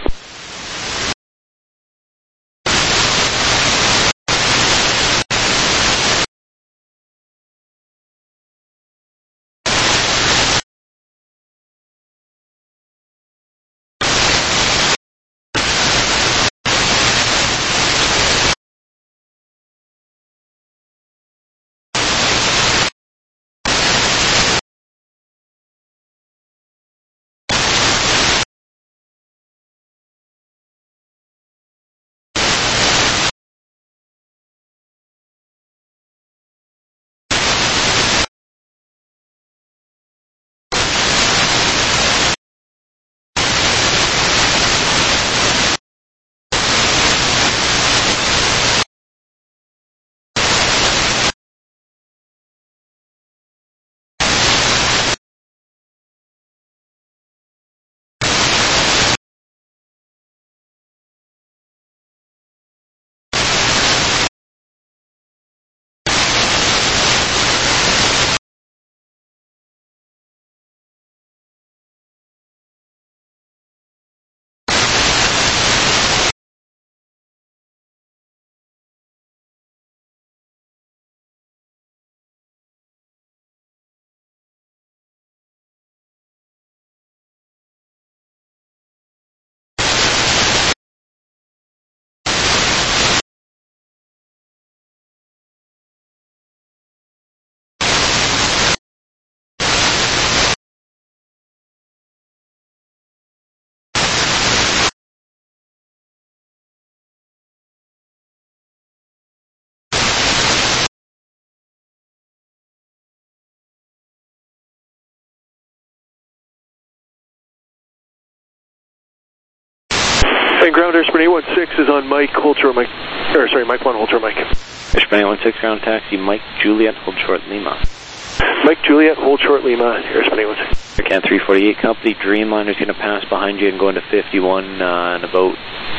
And ground Airspan eight one six is on Mike, hold short Mike, or sorry, Mike one, hold short Mike. Airspan eight one six, ground taxi, Mike Juliet, hold short Lima. Mike Juliet, hold short Lima, Airspan eight one six. Air Canada three forty-eight, company Dreamliner's going to pass behind you and go into fifty-one uh, in about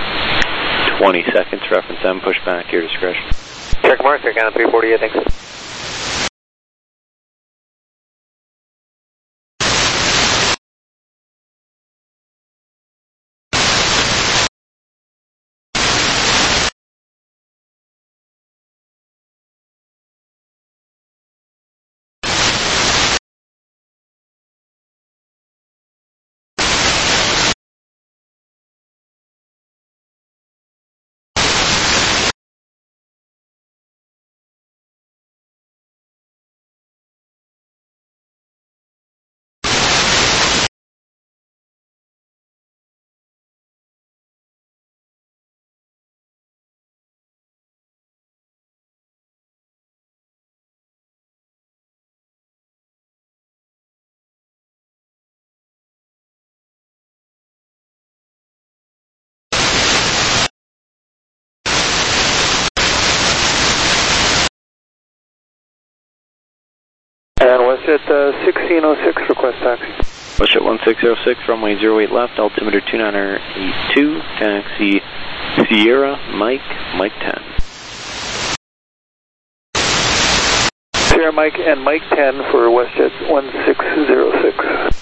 twenty seconds, reference M, push back, your discretion. Check mark, Air Canada three forty-eight, thanks. WestJet uh, sixteen oh six, request taxi. WestJet one six zero six, runway zero eight left, altimeter two nine eight two, taxi Sierra, Mike, Mike ten. Sierra Mike and Mike ten for WestJet one six zero six.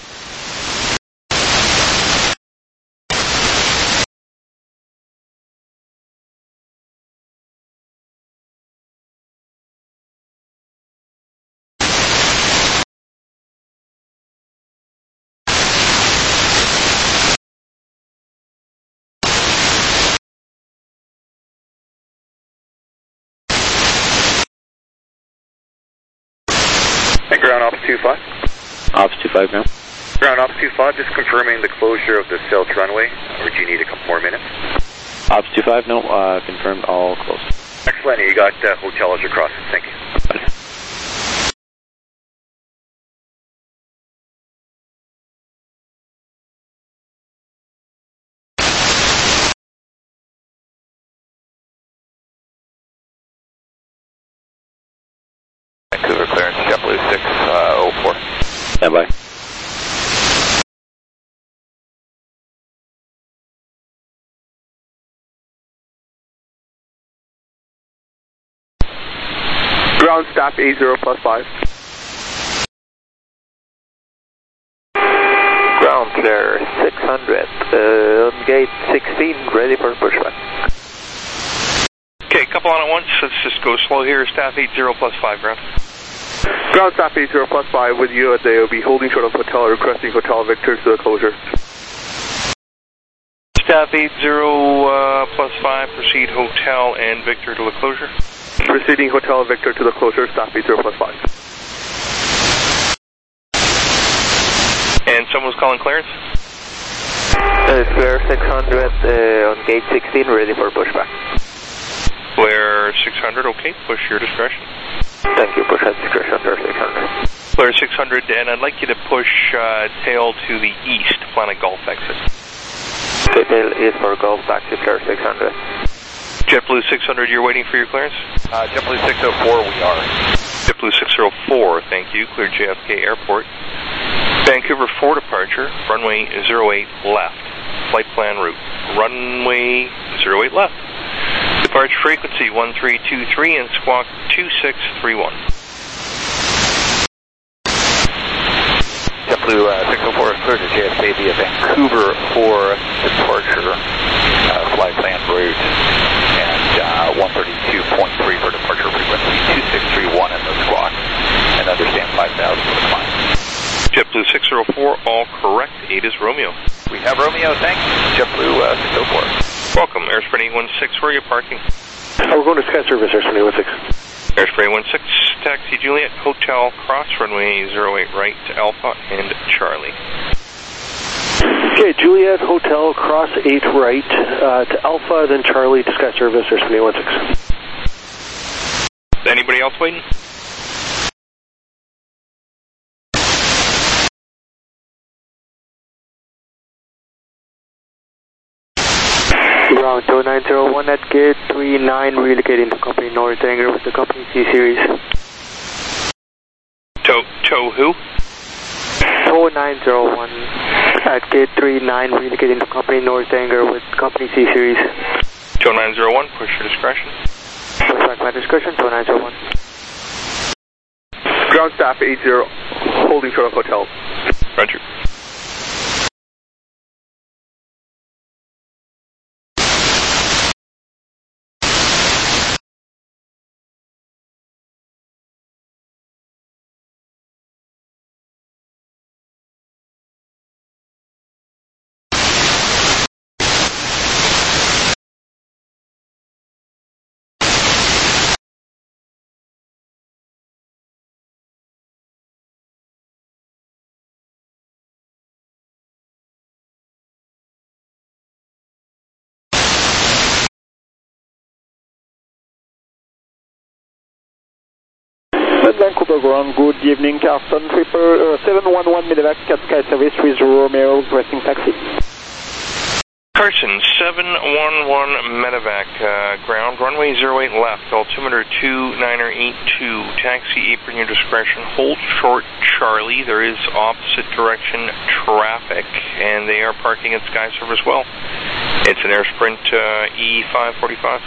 And ground ops two five. Ops two five now. Ground ops two five, just confirming the closure of the south runway, or do you need a couple more minutes? Ops two five, no, uh, confirmed, all closed. Excellent, you got uh, hotels across it, thank you. Bye. Vancouver clearance, JetBlue six oh four. Stand by. Ground staff eight zero plus five. Ground clear six hundred, uh, on gate sixteen, ready for pushback. Okay, couple on at once, let's just go slow here, staff eight zero plus five, ground. Ground staff eight zero plus five with you at the A O B, holding short of hotel, requesting Hotel Victor to the closure. Staff eight zero uh, plus five, proceed Hotel and Victor to the closure. Proceeding Hotel Victor to the closure, staff eight zero plus five. And someone's calling clearance? Uh, clear six hundred, uh, on gate sixteen, ready for pushback. Clear six hundred, okay, push your discretion. Thank you, push at discretion, clear six hundred. Clear six hundred, and I'd like you to push uh, tail to the east, Planet Golf exit. Okay, tail is for Golf, taxi, clear six hundred. JetBlue six hundred, you're waiting for your clearance? Uh, JetBlue six oh four, we are. JetBlue six oh four, thank you, clear J F K Airport. Vancouver four departure, runway zero eight left. Flight plan route, runway zero eight left. Departure frequency one three two three and squawk two six three one. JetBlue uh, six oh four is clear to J F K via Vancouver for departure, uh, flight plan route, and uh, one thirty-two point three for departure frequency, two six three one in the squawk, and understand five thousand for the climb. JetBlue six oh four, all correct, eight is Romeo. We have Romeo, thanks. JetBlue uh, six oh four. Welcome, Airspread eight one six, where are you parking? Oh, we're going to Sky Service, Airspread eight one six. Airspread eight one six, taxi Juliet, Hotel, cross runway zero eight right to Alpha and Charlie. Okay, Juliet, Hotel, cross eight right uh, to Alpha, then Charlie to Sky Service, Airspread eight one six. Anybody else waiting? Ground two nine zero one at gate three nine, relocating to company North Hangar with the company C series. Tow, tow who? two nine zero one at gate three nine, relocating to company North Hangar with company C series. two nine zero one, push your discretion. Push back my discretion, two nine zero one. Ground staff eight zero, holding short of hotel. Roger. Vancouver ground, good evening, Carson, triple, uh, seven one one Medevac at Sky Service with Romeo requesting taxi. Carson, seven one one medevac, uh, ground, runway zero eight left, altimeter two niner eight two, taxi apron your discretion, hold short Charlie, there is opposite direction traffic, and they are parking at SkyServe as well. It's an Air Sprint uh, E five forty-five.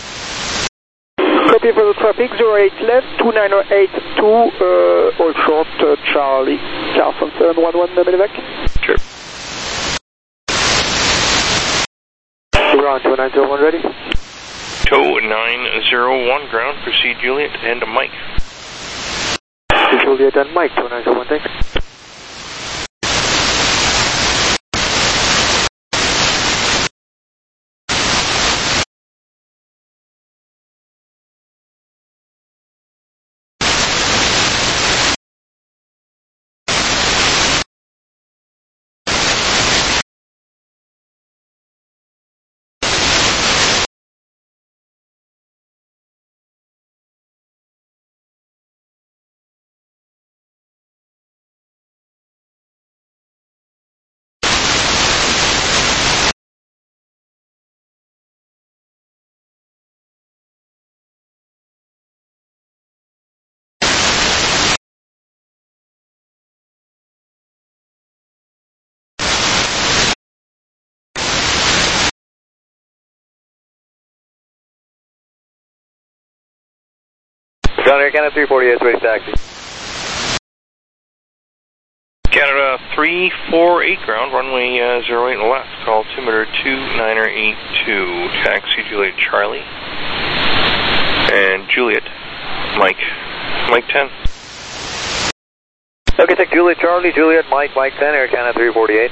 Copy for the traffic, zero eight left, two niner eight two, uh, hold short uh, Charlie, Carson seven one one medevac. Sure. Ground two nine zero one ready. Tow nine zero one ground, proceed Juliet and Mike. Juliet and Mike, two nine zero one, thanks. Ground Air Canada three forty-eight, ready taxi. Canada three four eight ground, runway uh, zero eight left, altimeter two niner eight two, taxi Juliet Charlie, and Juliet, Mike, Mike ten. Okay, take Juliet Charlie, Juliet Mike, Mike ten, Air Canada three forty-eight.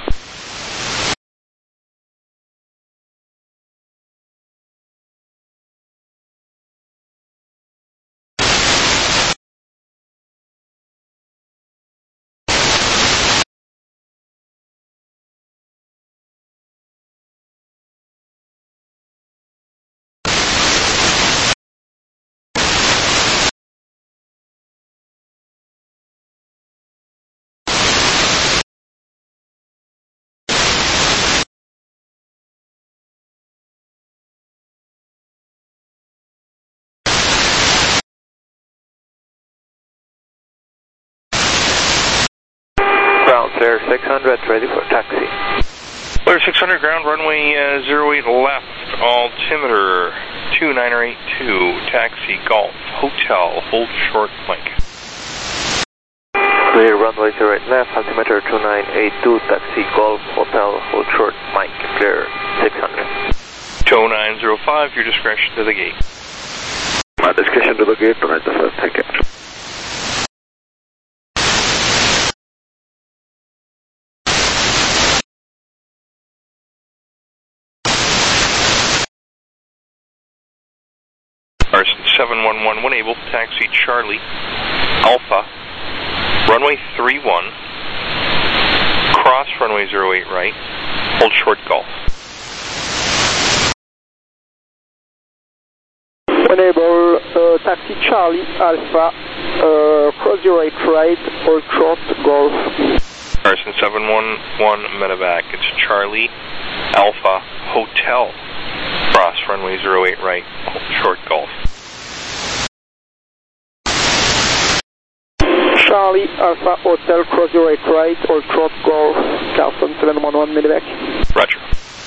Clear six hundred, ready for taxi. Clear six hundred ground, runway uh, zero eight left, altimeter two niner eight two, taxi Golf, Hotel, hold short Mike. Clear runway zero eight left, altimeter two nine eight two, taxi Golf, Hotel, hold short Mike, clear six hundred. Tow nine zero five, your discretion to the gate. My discretion to the gate, right the first ticket. seven one one, one able, taxi Charlie, Alpha, runway three one, cross runway zero eight right, hold short Golf. Enable uh, taxi Charlie, Alpha, uh, cross zero eight right, hold short Golf. Carson seven one one medevac, it's Charlie, Alpha, Hotel, cross runway zero eight right, hold short Golf. Charlie, Alpha, Hotel, cross zero eight right, hold short Golf, Carson seven one one medevac. Roger.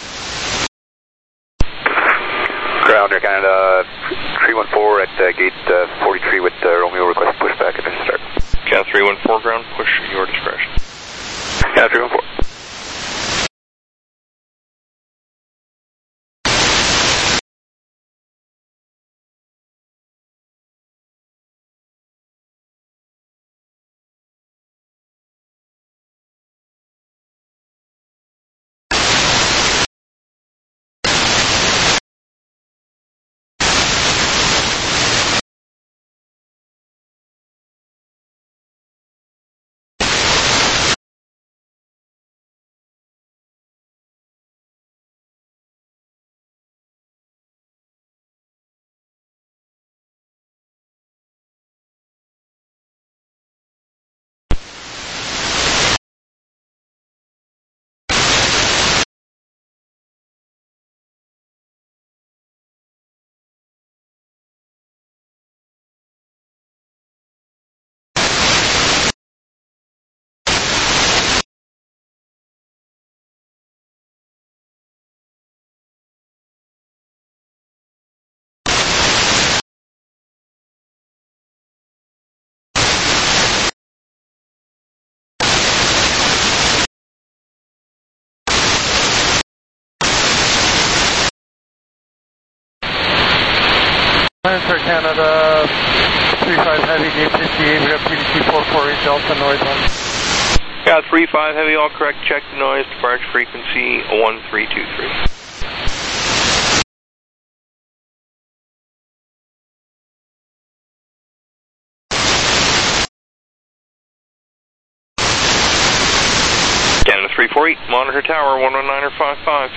Ground Air Canada three one four at uh, gate uh, forty-three with uh, Romeo, request pushback at the start. Canada three one four ground, push your discretion. Canada three one four. Air Canada, three five Heavy, gate fifty-eight, we have P D C four four eight Delta, noise one. Yeah, three five Heavy, all correct, check the noise, departure frequency one three two three. Canada three four eight, monitor tower one one nine or five five.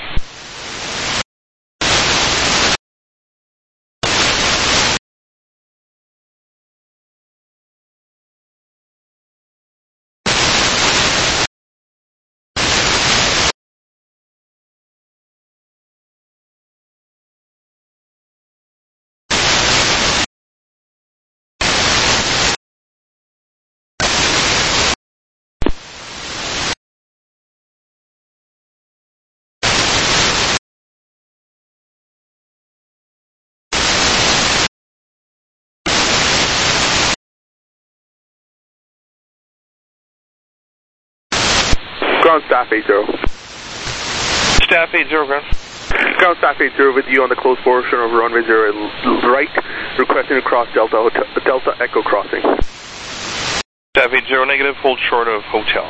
Ground staff eight zero. Staff eight zero, ground. Ground staff eight zero with you on the closed portion of runway zero right, requesting to cross Delta Hotel, Delta Echo crossing. Staff eight zero negative, hold short of hotel.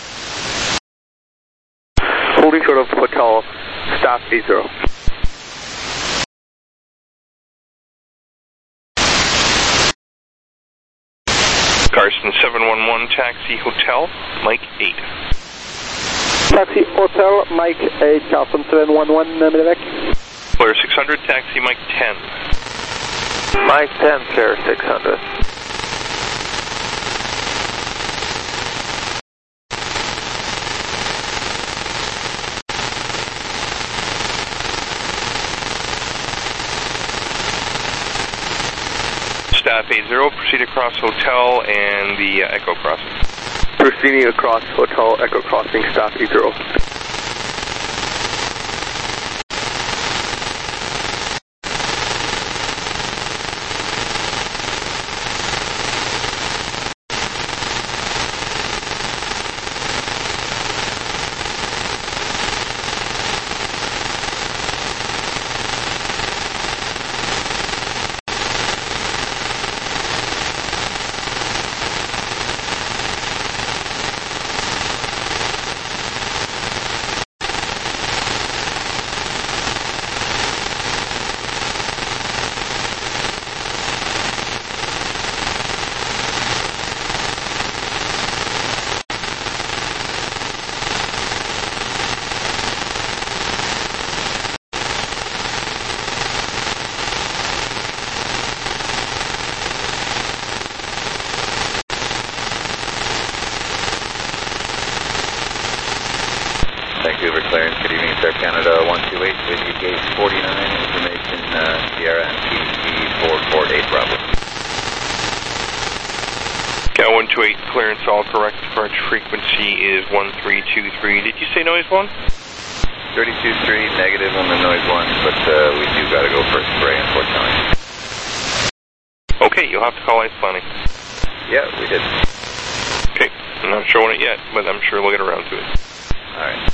Holding short of hotel, staff eight zero. Carson seven one one, taxi hotel, Mike eight. Taxi Hotel, Mike eight, Carson seven one one, Medevac. Clear six hundred, taxi Mike ten. Mike ten, clear six hundred. Staff eight zero, proceed across hotel and the uh, Echo crossing. Proceeding across hotel Echo crossing, staff eight zero. Vancouver clearance, good evening, Air Canada one two eight, with you gate forty-nine, information uh, Sierra and P D C four four eight Bravo. Cal one two eight, clearance all correct, departure frequency is one three two three. Did you say noise one? thirty-two three, negative on the noise one, but uh, we do got to go for a spray, unfortunately. Okay, you'll have to call ice planning. Yeah, we did. Okay, I'm not showing it yet, but I'm sure we'll get around to it. Alright.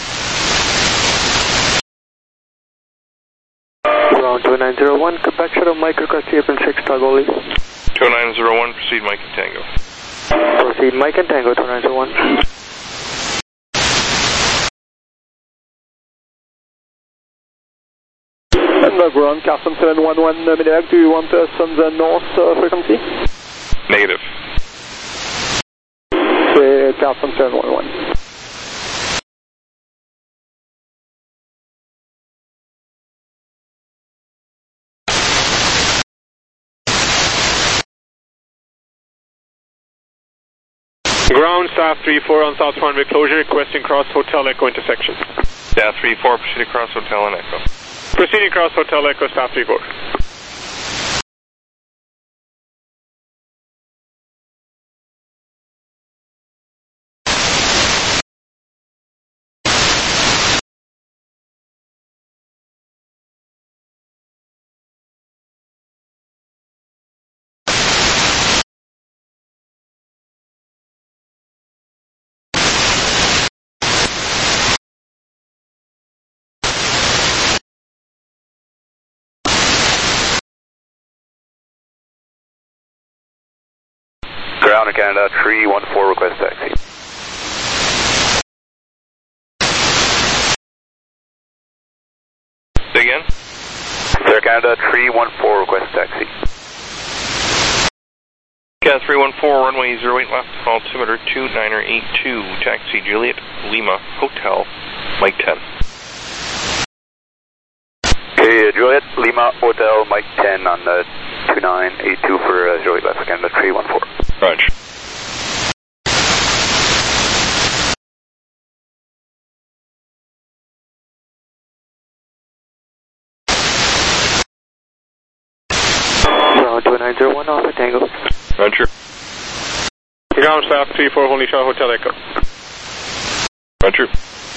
Ground two nine zero one, Quebec Shuttle, Mike request April six, Tagoli. two nine zero one, proceed Mike and Tango. Proceed Mike and Tango, two nine zero one. Underground, Carson seven one one, Medevac, do you want us on the north uh, frequency? Negative. Say Carson seven one one. Ground staff three four on South Runway closure, requesting cross Hotel Echo intersection. Staff three four, proceed across Hotel and Echo. Proceeding across Hotel Echo, staff three four. Ground Canada three one four, request taxi. Say again? Air Canada three one four, request taxi. Cat three one four, runway zero eight left, altimeter two niner eight two, taxi Juliet, Lima, Hotel, Mike ten. Okay, Juliet, Lima, Hotel, Mike ten on the two nine eight two for uh, zero eight left, Canada three one four. Roger. two nine zero one, Alpha Tango. Roger. Ground staff three four, Holy Shot, Hotel Echo. Roger.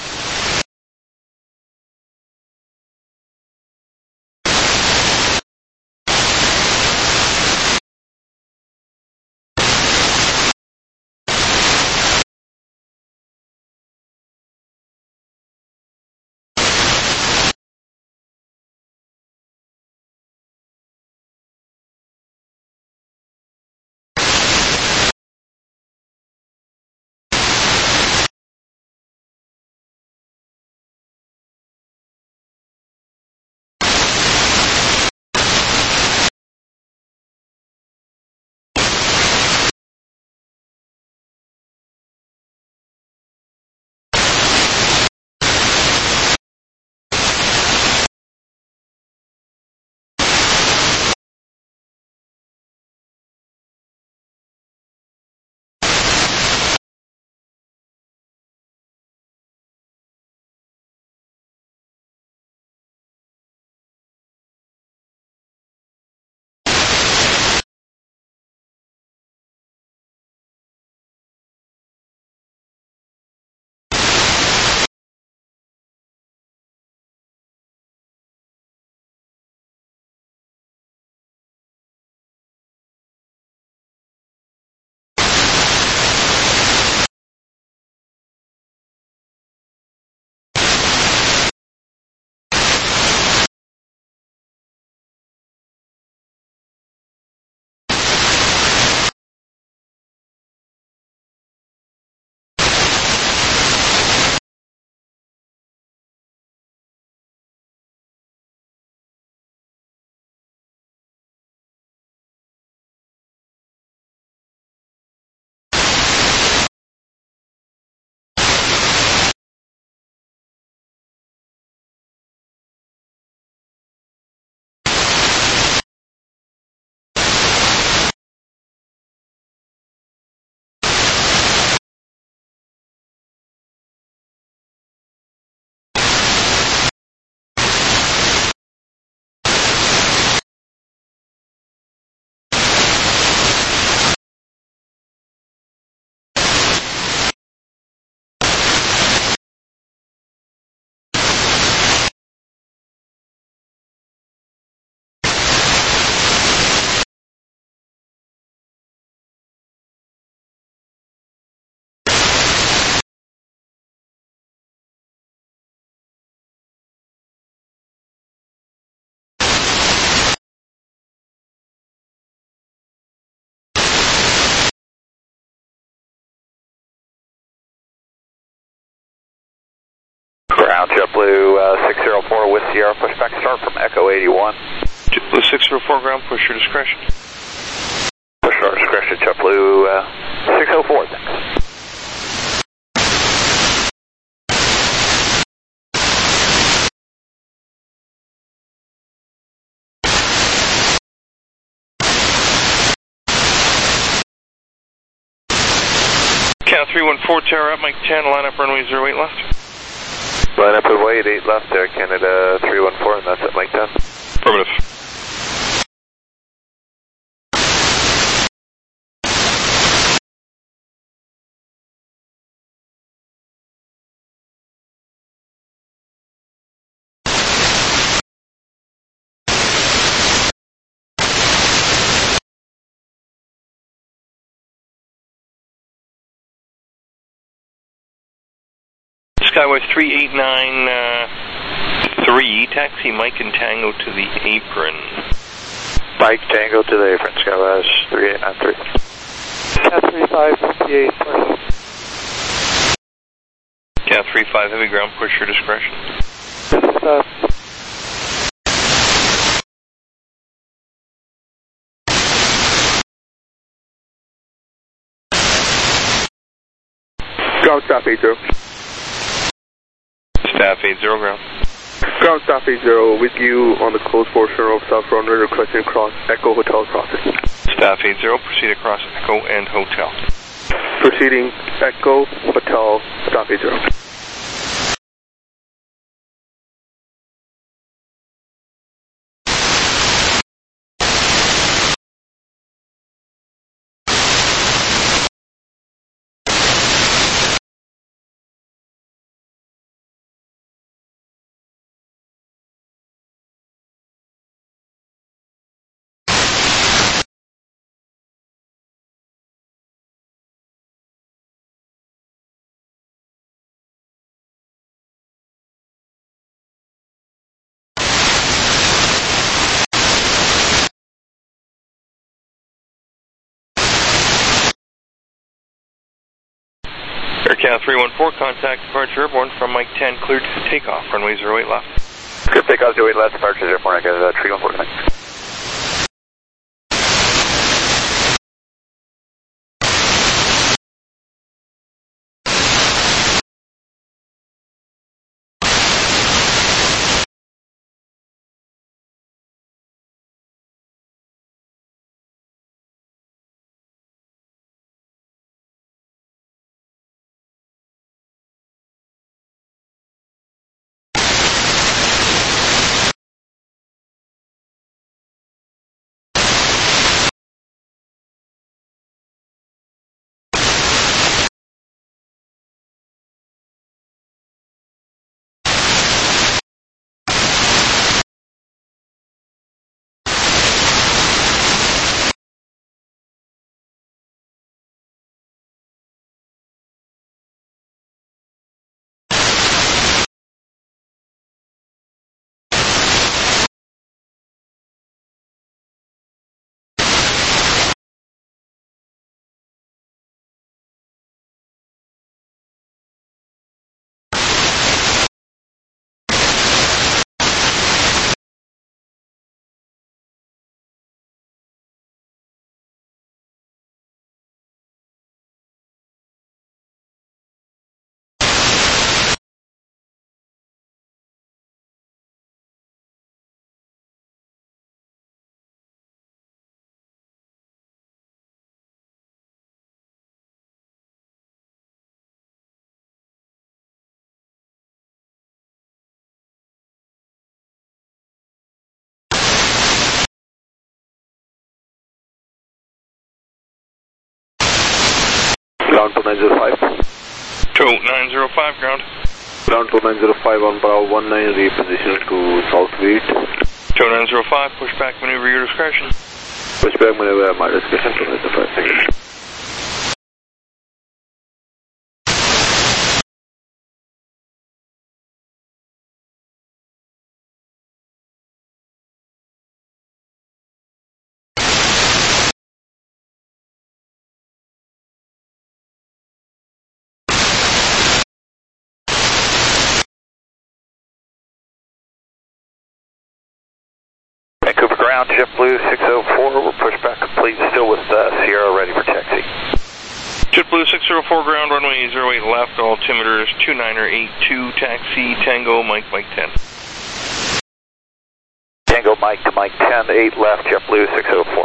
Ground JetBlue uh, six zero four with Sierra, pushback start from Echo eighty-one. JetBlue six zero four, ground, push your discretion. Push our discretion, JetBlue uh, six zero four, thanks. Cat three one four, tower up, Mike ten, line up runway zero eight left. Line up at weight eight left there, Canada three one four, and that's at Mike ten. Affirmative. Skyway three eight nine three, taxi Mike and Tango to the apron. Mike Tango to the apron, Skyway three eight nine three. Cat three five, fifty-eight, parking. Cat three five, heavy ground, push your discretion. Uh, Ground staff eight zero. Staff eight zero, ground. Ground staff eight zero, with you on the closed portion of South Runway, requesting cross Echo Hotel crossing. Staff eight zero, proceed across Echo and Hotel. Proceeding Echo Hotel, staff eight zero. Aircat three one four, contact departure airborne from Mike ten, cleared to takeoff, runway zero eight left. Good takeoff, zero eight left, departure airborne, I got uh, three one four tonight. Ground two nine zero five. two nine zero five, ground. Ground two nine zero five on Bravo one nine, reposition to Southgate. two nine zero five, pushback maneuver your discretion. Pushback maneuver at my discretion, two nine zero five, thank you. Vancouver ground, JetBlue six oh four, we're pushback complete, still with uh, Sierra ready for taxi. JetBlue six oh four, ground, runway zero eight left, altimeters two niner eight two, taxi, Tango, Mike, Mike ten. Tango, Mike to Mike ten, eight left, JetBlue six oh four.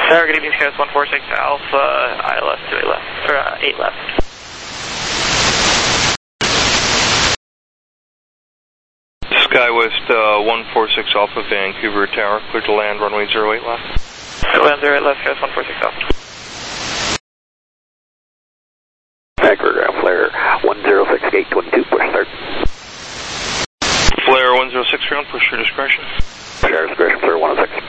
Tower, good evening, Skywest one four six Alpha, I L S two eight left, or uh, eight left. Skywest uh, one four six Alpha, Vancouver Tower, clear to land, runway zero eight left. Land zero eight left, Skywest one four six Alpha. Vancouver ground flare one zero six gate twenty-two, push start. Flare one zero six ground, push your discretion. Push your discretion, flare one oh six.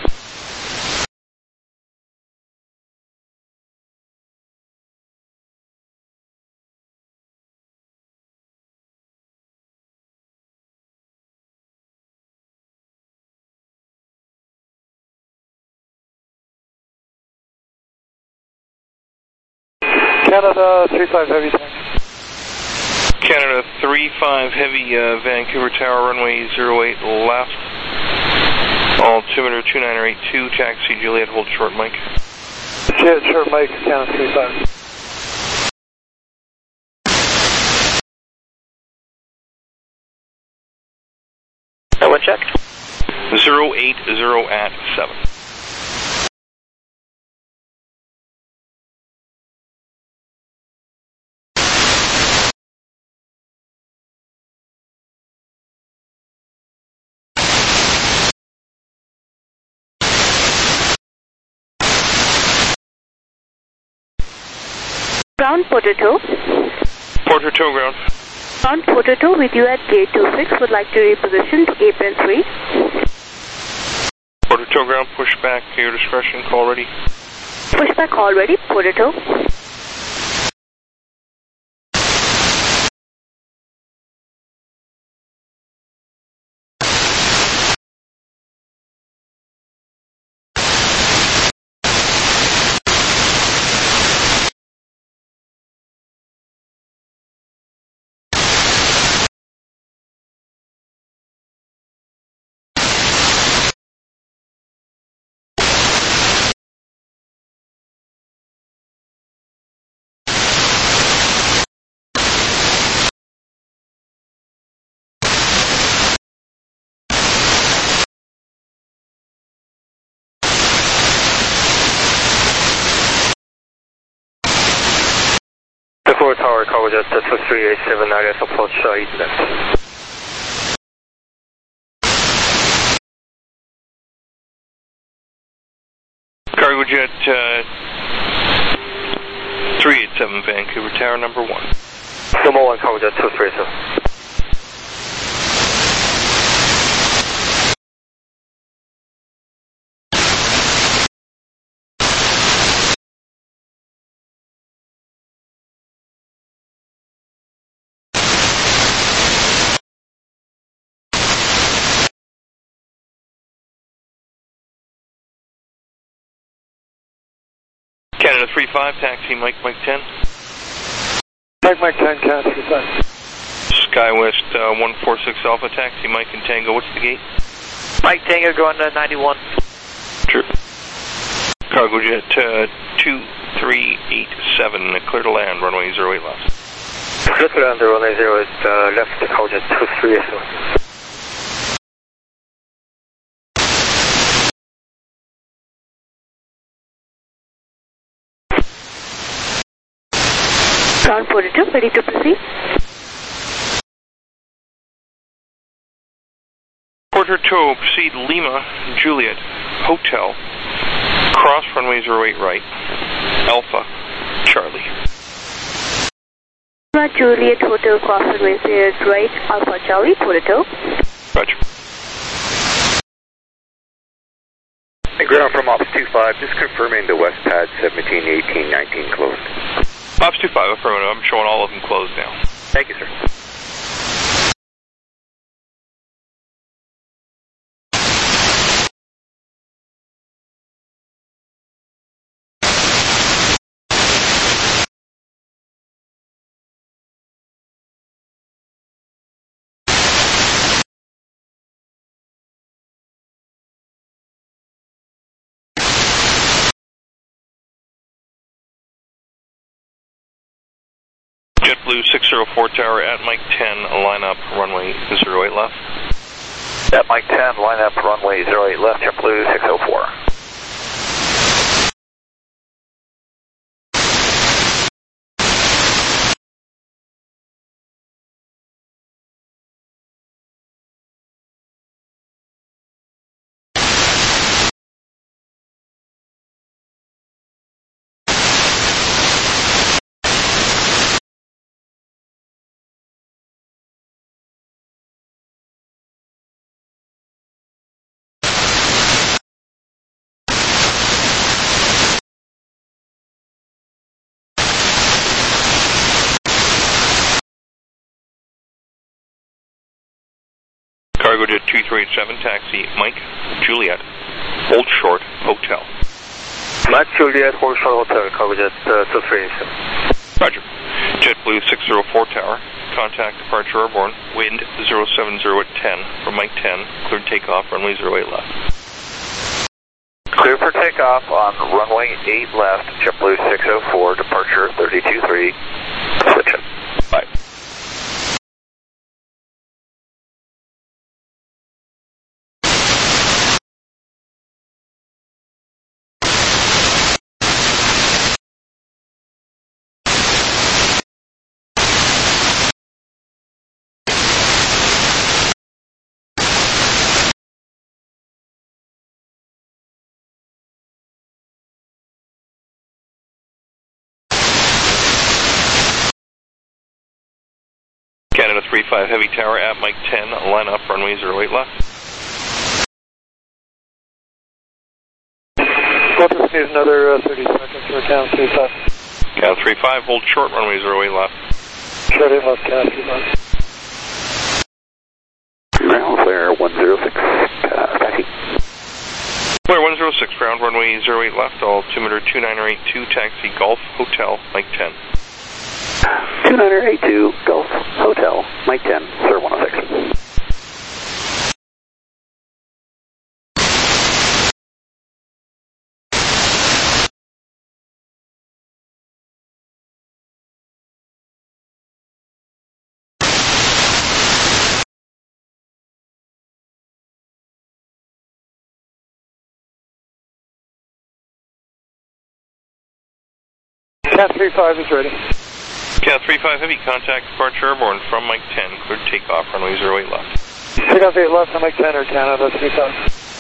Canada three five Heavy tank. Canada three five Heavy, uh, Vancouver Tower, runway zero eight left. Altimeter two nine eight two, taxi Juliet, hold short mic. Juliet, short mic, Canada three five. No one check. zero eight zero at seven. Ground Potato. Potato ground. Ground Potato with you at gate two six, would like to reposition to apron three. Potato ground, push back, your discretion, call ready. Push back already, Potato. Four Tower, coverage at two three eight seven, area support side left. Cargo jet uh, three eight seven, Vancouver Tower, number one. Number one, coverage at two three seven. Canada three five, taxi Mike, Mike ten. Mike, Mike ten, Canada three five. Skywest uh, one four six Alpha, taxi Mike and Tango, what's the gate? Mike Tango going to ninety-one. True. Cargo jet uh, two three eight seven, clear to land, runway zero eight left. Clear to land, runway zero eight uh, left, cargo jet two three eight seven. Ground Potato, ready to proceed. Porter Toe, proceed Lima, Juliet, Hotel, cross runway zero eight right, Alpha, Charlie. Lima, Juliet, Hotel, cross runway zero eight right, Alpha, Charlie, Potato. Roger. Ground from Ops two five, just confirming the west pad seventeen, eighteen, nineteen closed. Ops two five, affirmative. I'm showing all of them closed now. Thank you, sir. JetBlue six zero four Tower at Mike ten, line up runway zero eight left. At Mike ten, line up runway zero eight left, JetBlue six zero four. Cargo Jet two three eight seven, taxi Mike Juliet, Hold Short Hotel. Mike Juliet, Hold Short Hotel, Cargo Jet uh, two three eight seven. Roger. JetBlue six zero four tower, contact departure airborne, wind zero seven zero at ten, from Mike ten, cleared takeoff, runway zero eight left. Clear for takeoff on runway eight left, JetBlue six zero four, departure thirty-two three, switch it. Bye. Canada three five Heavy Tower at Mike ten, line up, runway zero eight left. Delta needs another uh, thirty seconds for Canada three five. Canada three five, hold short, runway zero eight left. Short eight left, Canada three five. Ground flare one zero six, uh, taxi. Flare one zero six, ground runway zero eight left, altimeter two nine eight two, taxi Golf Hotel, Mike ten. two nine eight two, Golf Hotel, Mike ten, Sir one oh six. Cat three five is ready. Cat three five Heavy, contact departure airborne from Mike ten, cleared takeoff, runway zero eight left. Takeoff eight left on Mike ten or Canada three five.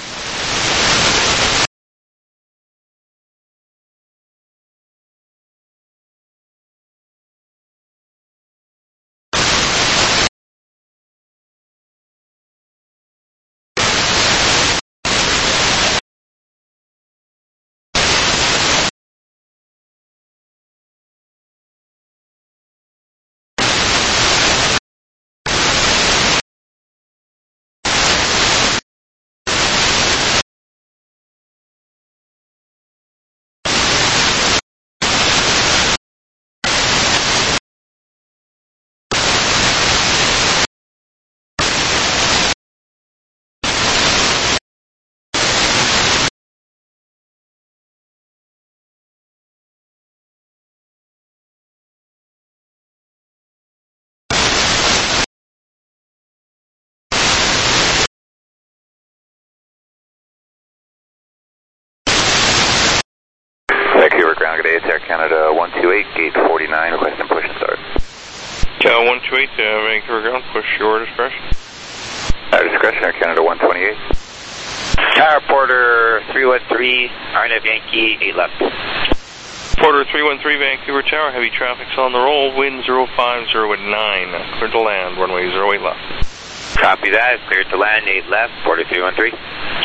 Vancouver ground, good day, it's Air Canada one two eight, gate forty-nine, requesting push and start. Cal one two eight, uh, Vancouver ground, push your discretion. Our discretion, Air Canada one twenty-eight. Tower Porter three one three, Arnav Yankee, eight left. Porter three one three, Vancouver Tower, heavy traffic's on the roll, wind zero five zero at nine, cleared to land, runway zero eight left. Copy that, cleared to land, eight left, Porter three one three.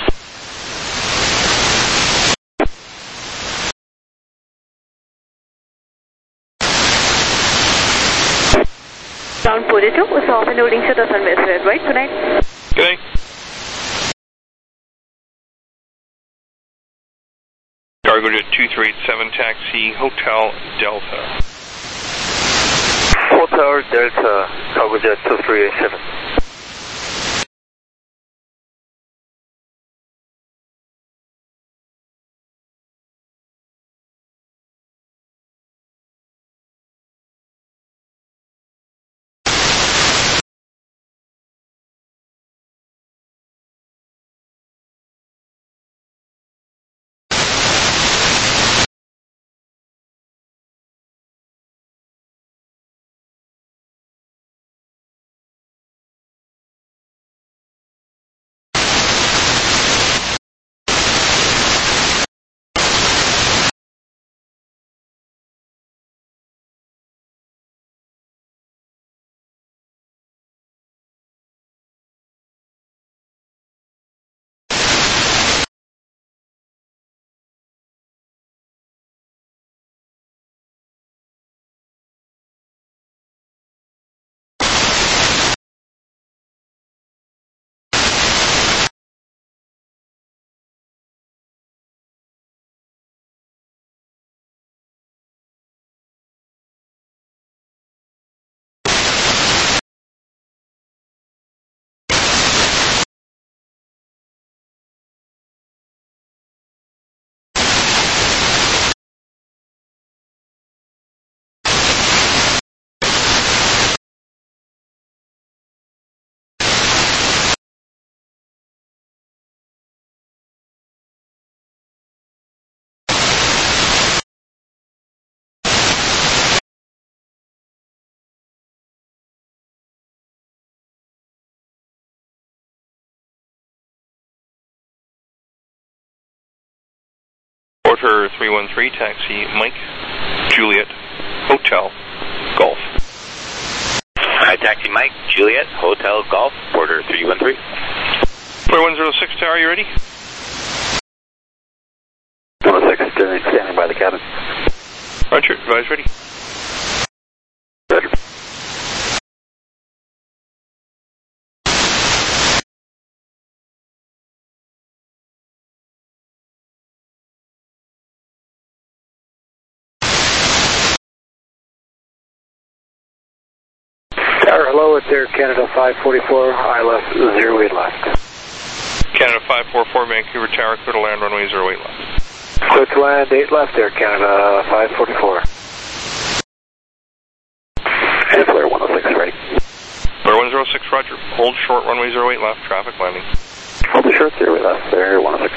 Ground forty-two, was off and loading to the Sunway Red, right? Good night. Good night. Cargo Jet two three eight seven, taxi Hotel Delta. Hotel Delta, Cargo Jet two three eight seven. Porter three one three, taxi Mike, Juliet, Hotel, Golf. Hi, taxi Mike, Juliet, Hotel, Golf, Porter three one three. four one zero six Tower, you ready? one oh six, standing by the cabin. Roger, advise ready. Roger. Tower, hello, it's Air Canada five forty-four, I left zero eight left. Canada five four four, Vancouver Tower, clear to land, runway zero eight left. Clear to land, eight left, Air Canada five forty-four. And Flare one oh six, ready. Flare one oh six, roger. Hold short, runway zero eight left, traffic landing. Hold the short, zero eight left, Flare one oh six.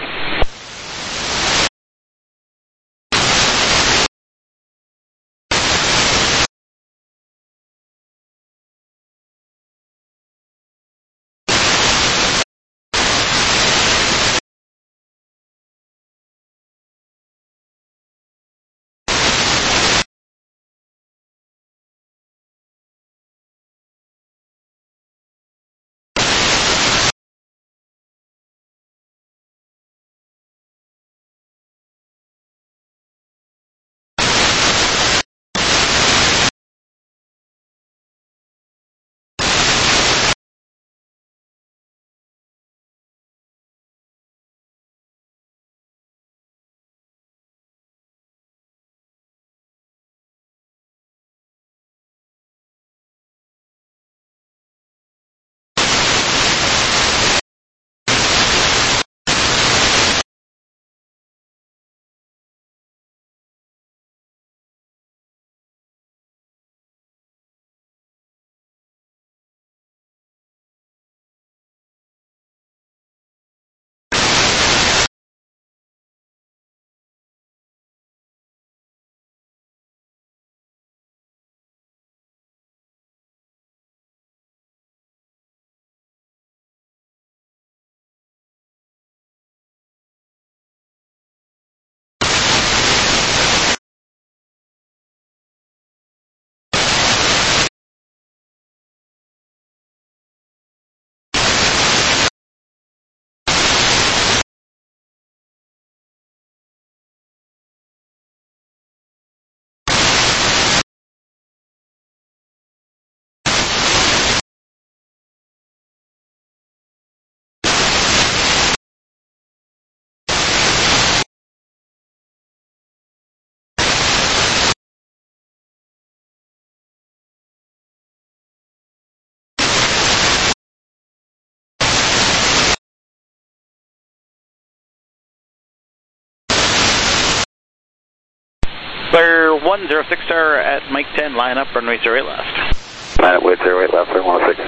Flare one oh six Tower at Mike ten, line up, runway zero eight left. Line up with zero eight left, Flare one oh six.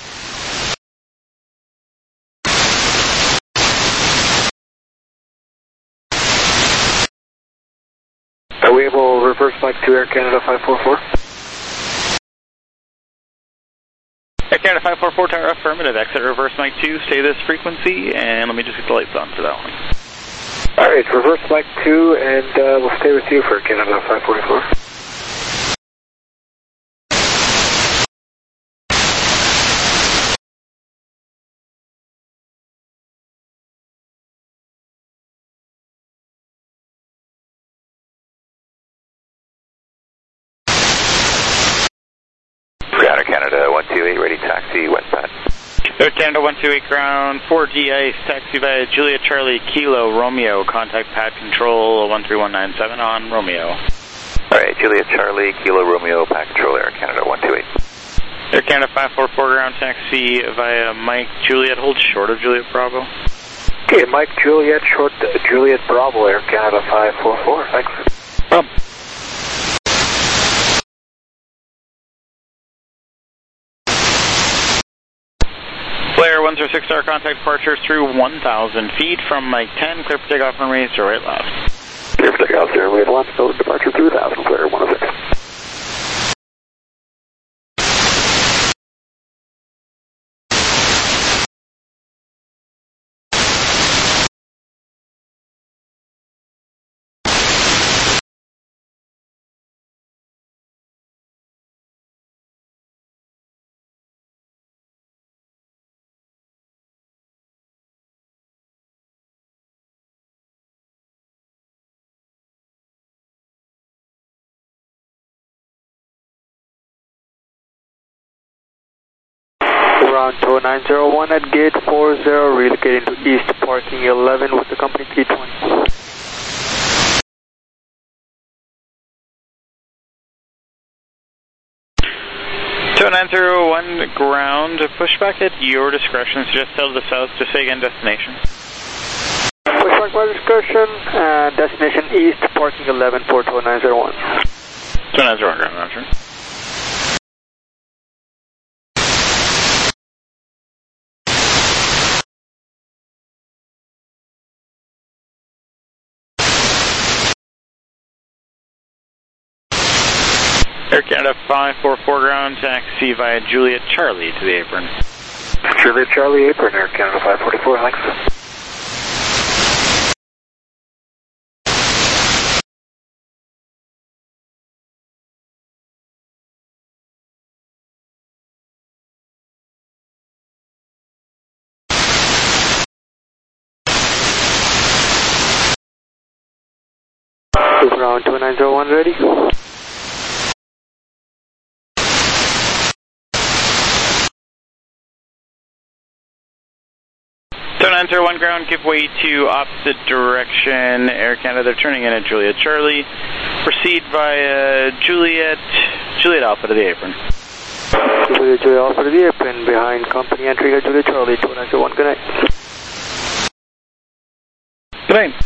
Are we able to reverse Mike to Air Canada five four four? Air Canada five four four Tower, affirmative, exit reverse Mike two, stay this frequency, and let me just get the lights on for that one. Alright, reverse Mike two, and uh, we'll stay with you for Canada five forty-four. Ground Air Canada one two eight, ready taxi, westbound. Air Canada one two eight ground, four G ice, taxi via Juliet Charlie Kilo Romeo, contact pad control one three one nine seven on Romeo. Alright, Juliet Charlie Kilo Romeo, pad control Air Canada one two eight. Air Canada five four four ground taxi via Mike Juliet, hold short of Juliet Bravo. Okay, Mike Juliet, short Juliet Bravo, Air Canada five four four, thanks. Um. Flare one oh six Tower, contact departure through one thousand feet from Mike ten, clear for takeoff runway zero eight left. Clear for takeoff, zero eight left, no departure through one thousand, Flare one oh six. Ground two nine zero one at gate four zero, relocating to east parking eleven with the company P twenty. two nine zero one ground, pushback at your discretion, suggest sail to the south, just say again destination. Pushback by discretion, uh, destination east, parking eleven for two nine zero one. two nine zero one ground, roger. Air Canada five four four ground, taxi via Juliet Charlie to the apron. Juliet Charlie, apron, Air Canada five forty-four, thanks. Ground two nine zero one ready. two nine zero one ground, give way to opposite direction. Air Canada, they're turning in at Juliet Charlie. Proceed via Juliet, Juliet Alpha to the apron. Juliet Juliet Alpha to the apron, behind company entry at Juliet Charlie, two nine zero one, good night. Good night.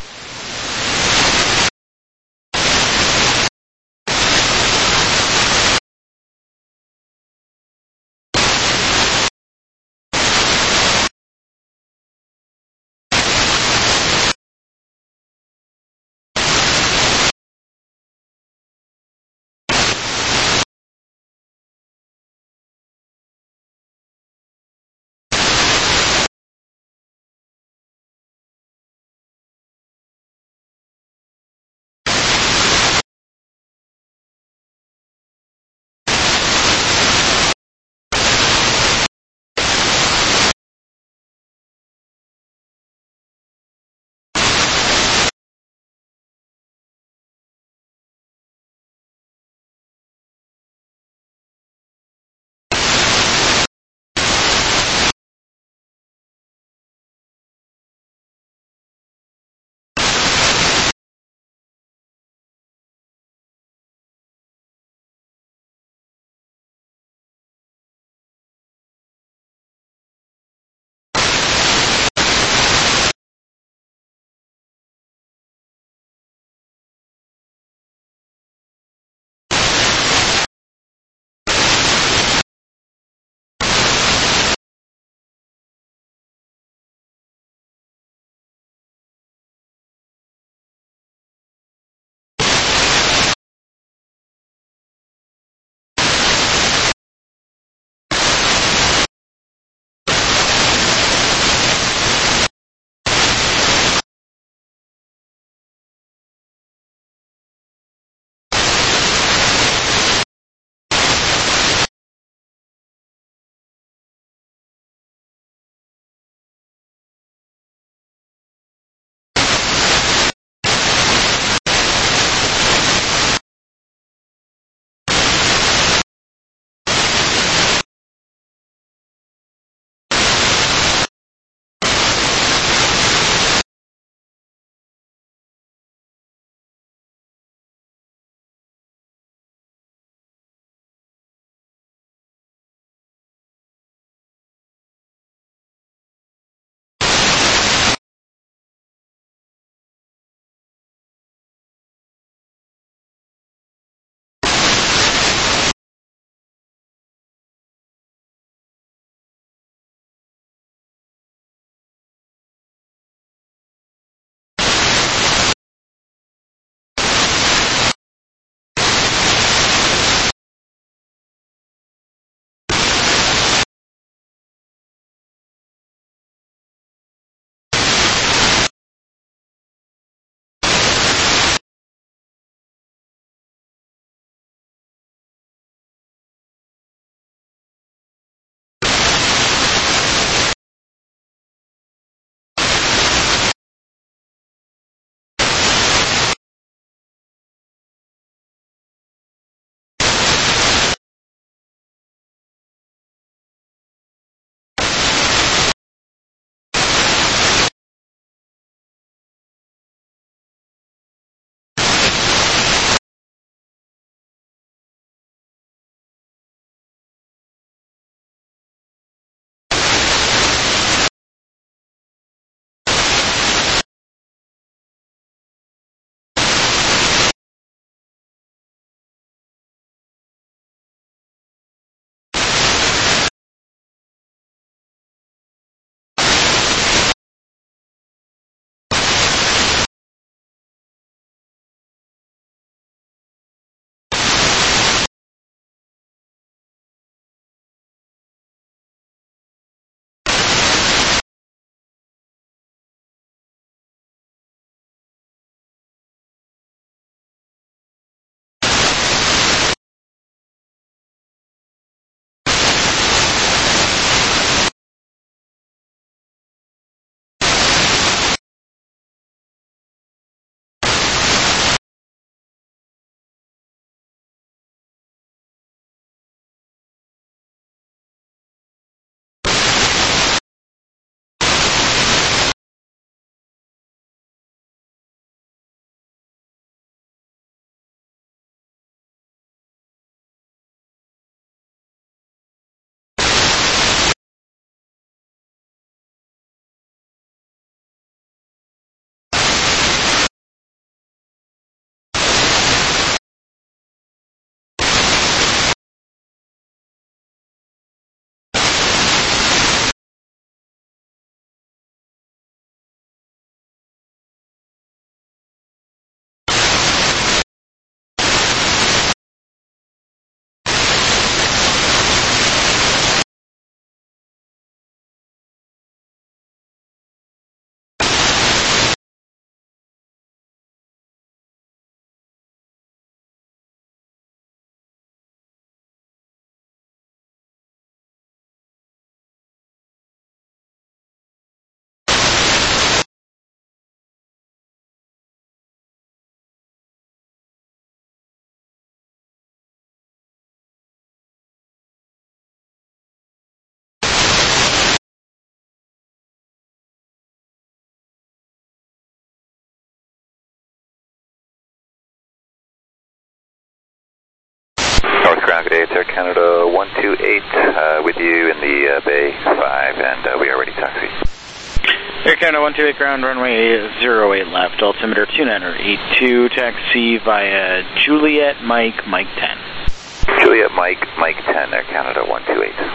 ground, good day. It's Air Canada one two eight uh, with you in the uh, Bay five, and uh, we are ready to taxi. Air Canada one two eight ground, runway zero eight left, altimeter two nine eight two, taxi via Juliet Mike, Mike ten. Juliet Mike, Mike ten, Air Canada one two eight.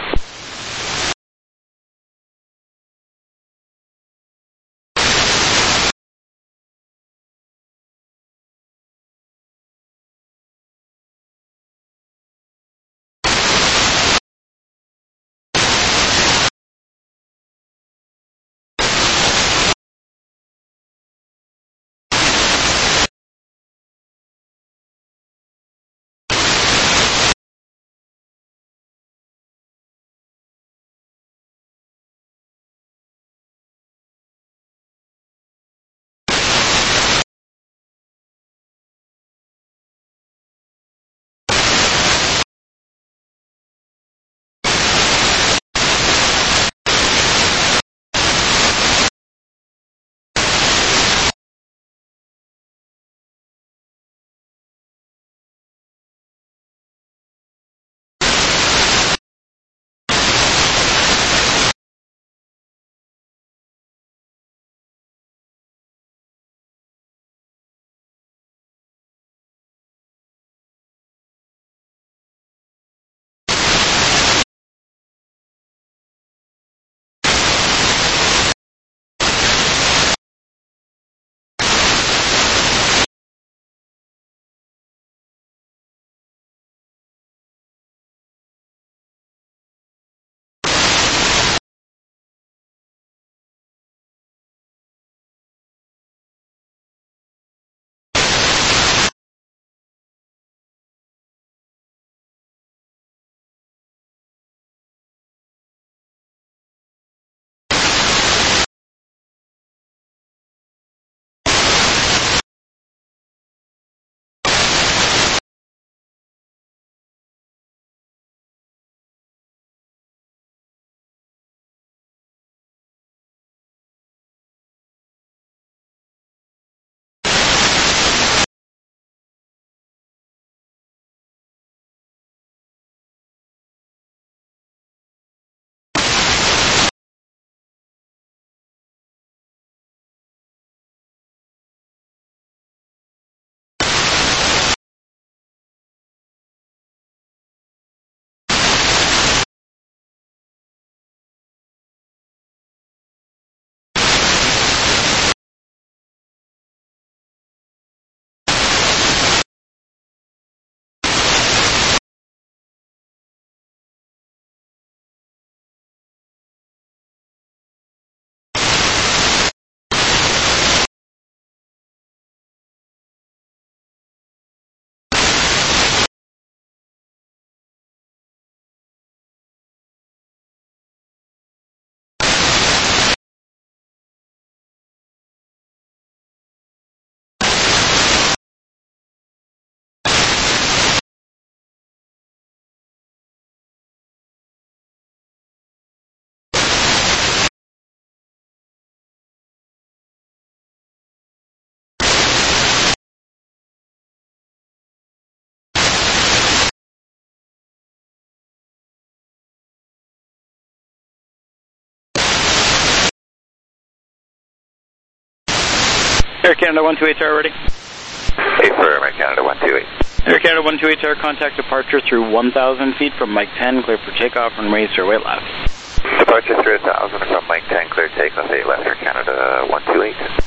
Air Canada one two eight, are ready? Hey, firm, Air Canada one two eight. Air Canada one two eight, contact departure through one thousand feet from Mike ten, clear for takeoff, runway zero eight left. Departure through one thousand from Mike ten, clear takeoff, eight left, Air Canada one two eight.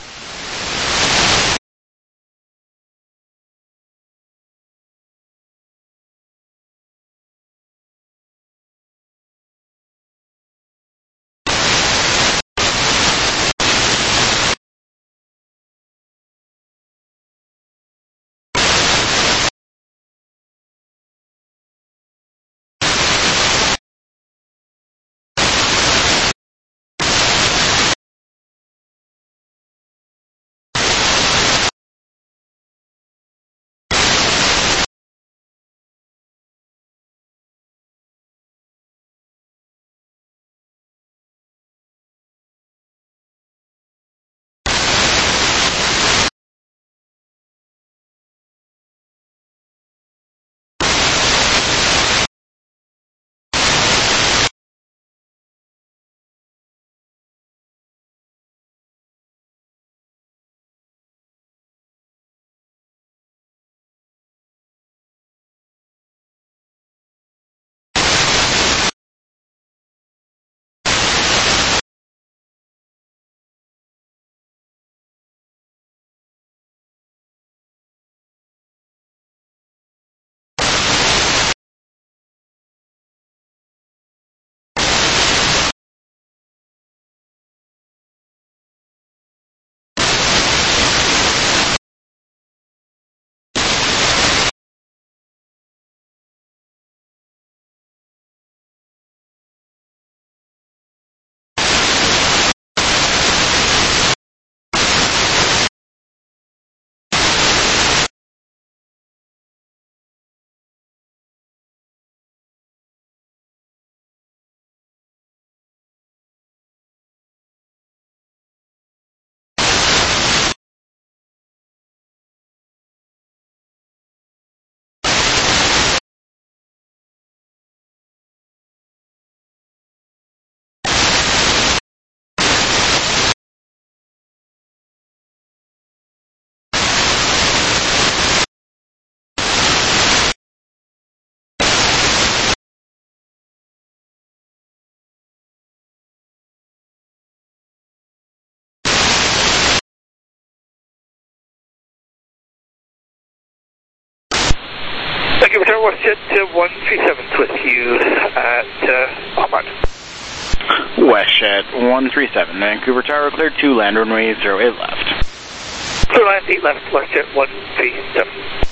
WestJet uh, one three seven with you at uh, Ahmad. WestJet one three seven, Vancouver Tower cleared to land runway zero eight left. Clear land eight left, WestJet one three seven.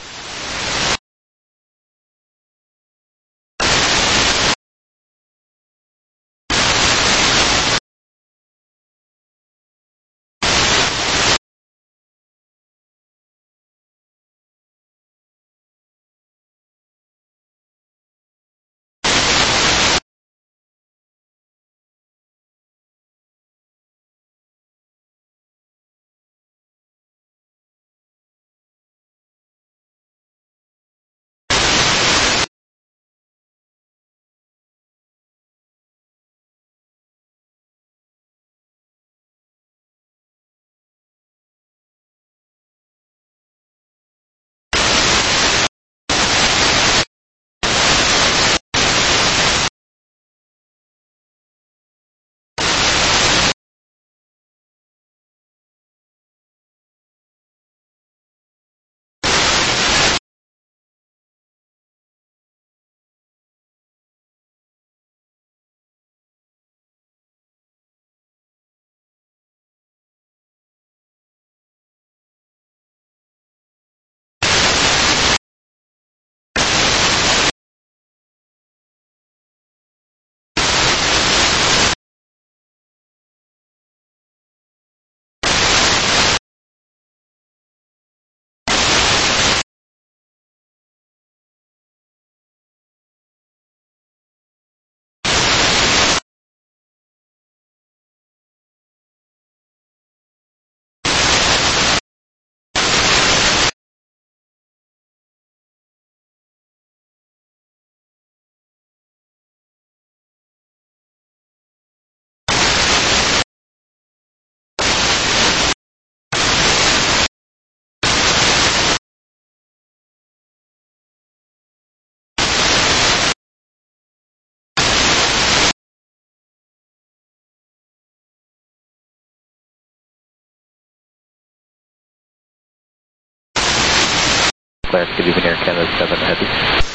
Clarence, good evening, Air Canada seven Heavy.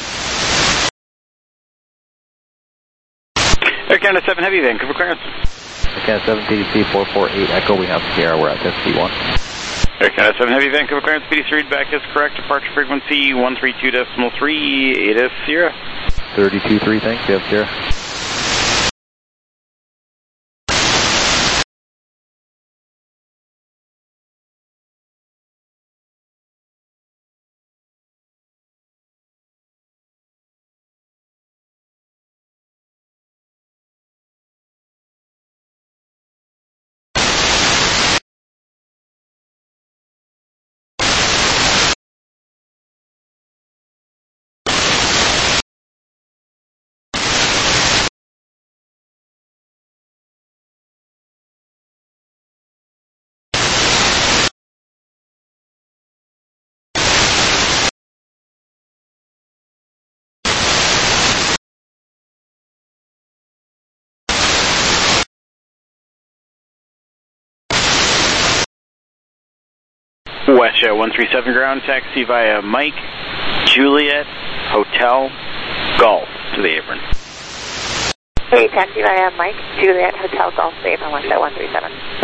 Air Canada seven Heavy, Vancouver clearance. Air Canada seven P D C four four eight Echo, we have Sierra, we're at S P one. Air Canada seven Heavy, Vancouver clearance, P D C readback is correct, departure frequency one three two point three, eight is Sierra. thirty-two three, thanks, you have Sierra. WestJet one three seven ground, taxi via Mike, Juliet, Hotel, Golf to the apron. Hey, taxi via Mike, Juliet, Hotel, Golf to the apron, WestJet one three seven.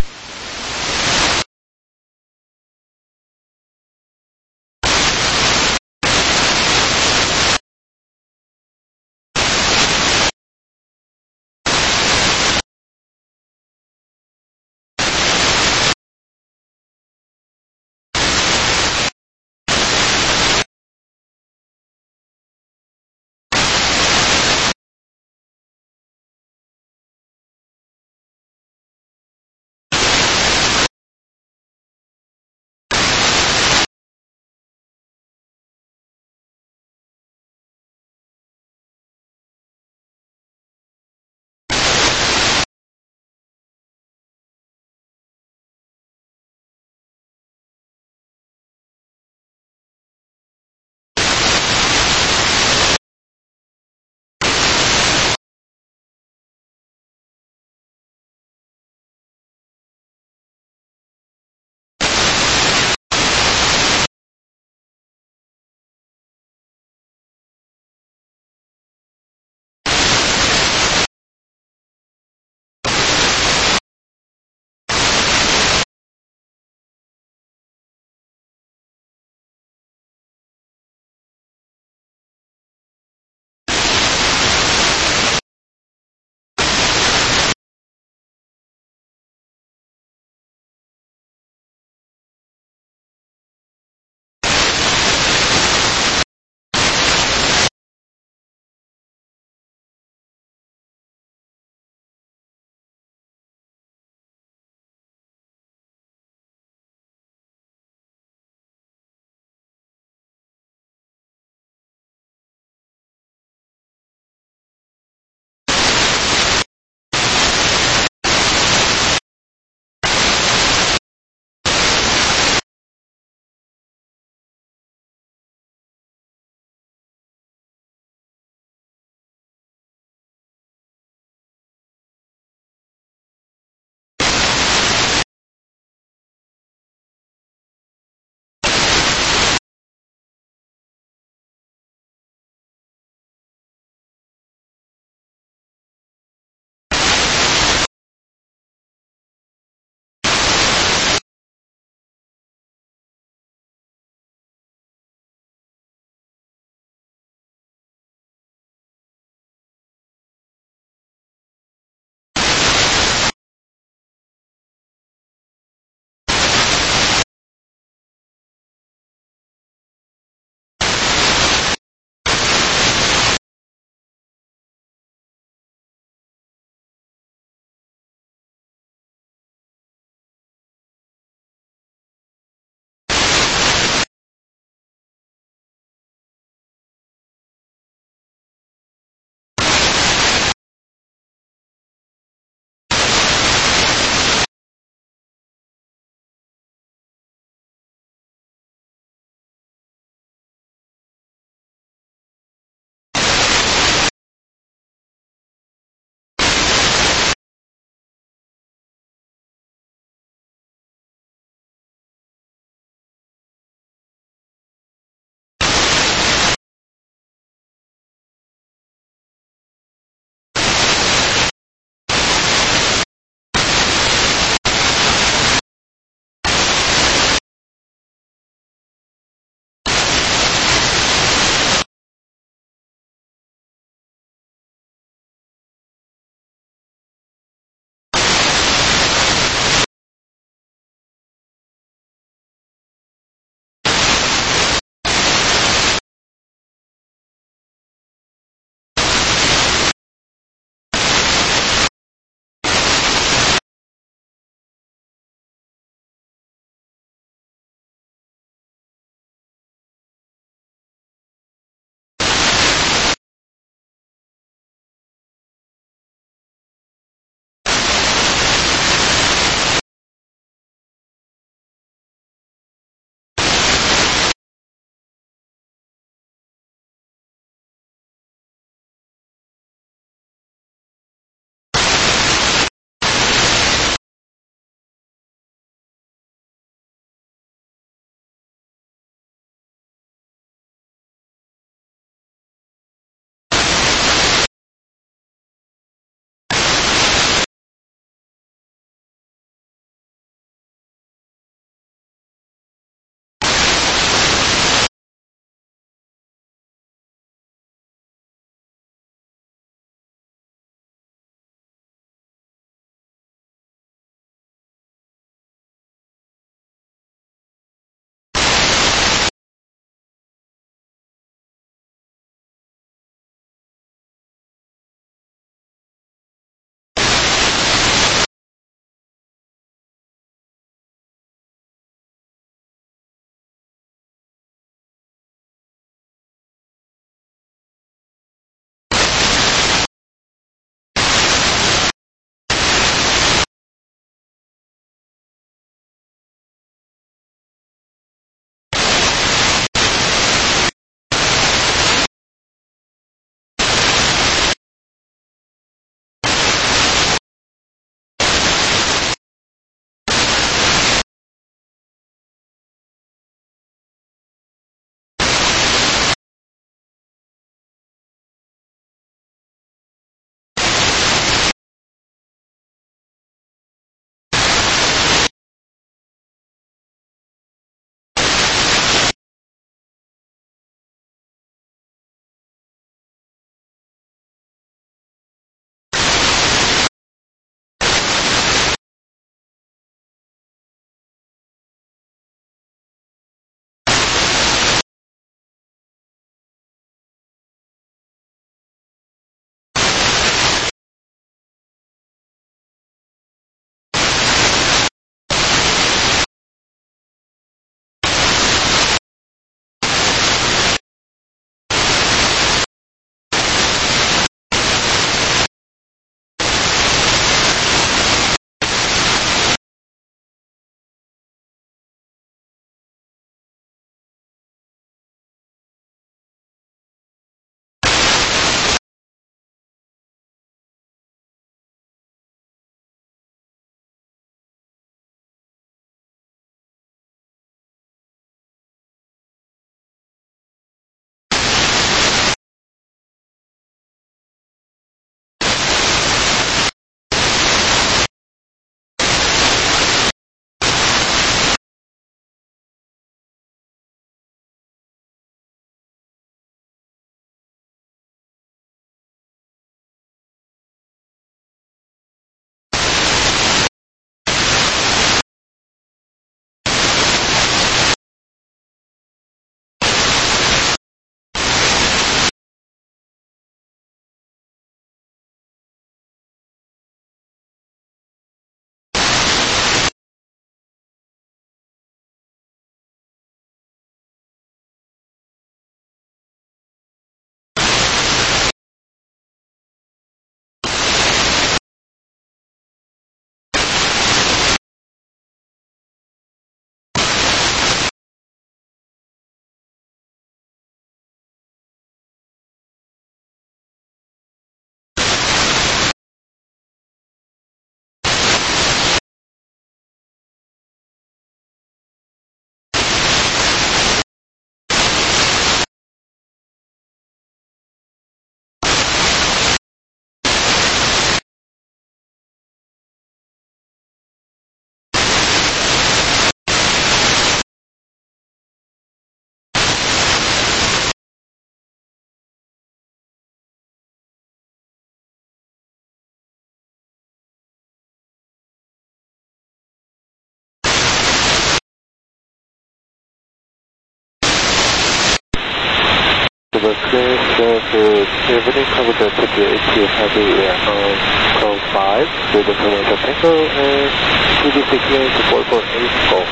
the clearance uh, for evening cover the two three eight two heavy on call five with the commercial tango and P D C clearance to four four eight Golf.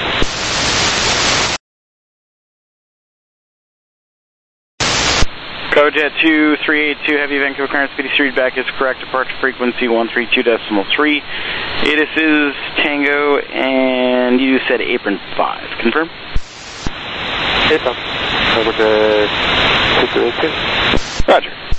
Cojet two three eight two, heavy Vancouver clearance, P D C readback is correct, departure frequency one three two decimal three. A D I S is Tango, and you said apron five. Confirm? Apron. Over the two three eight two. Roger.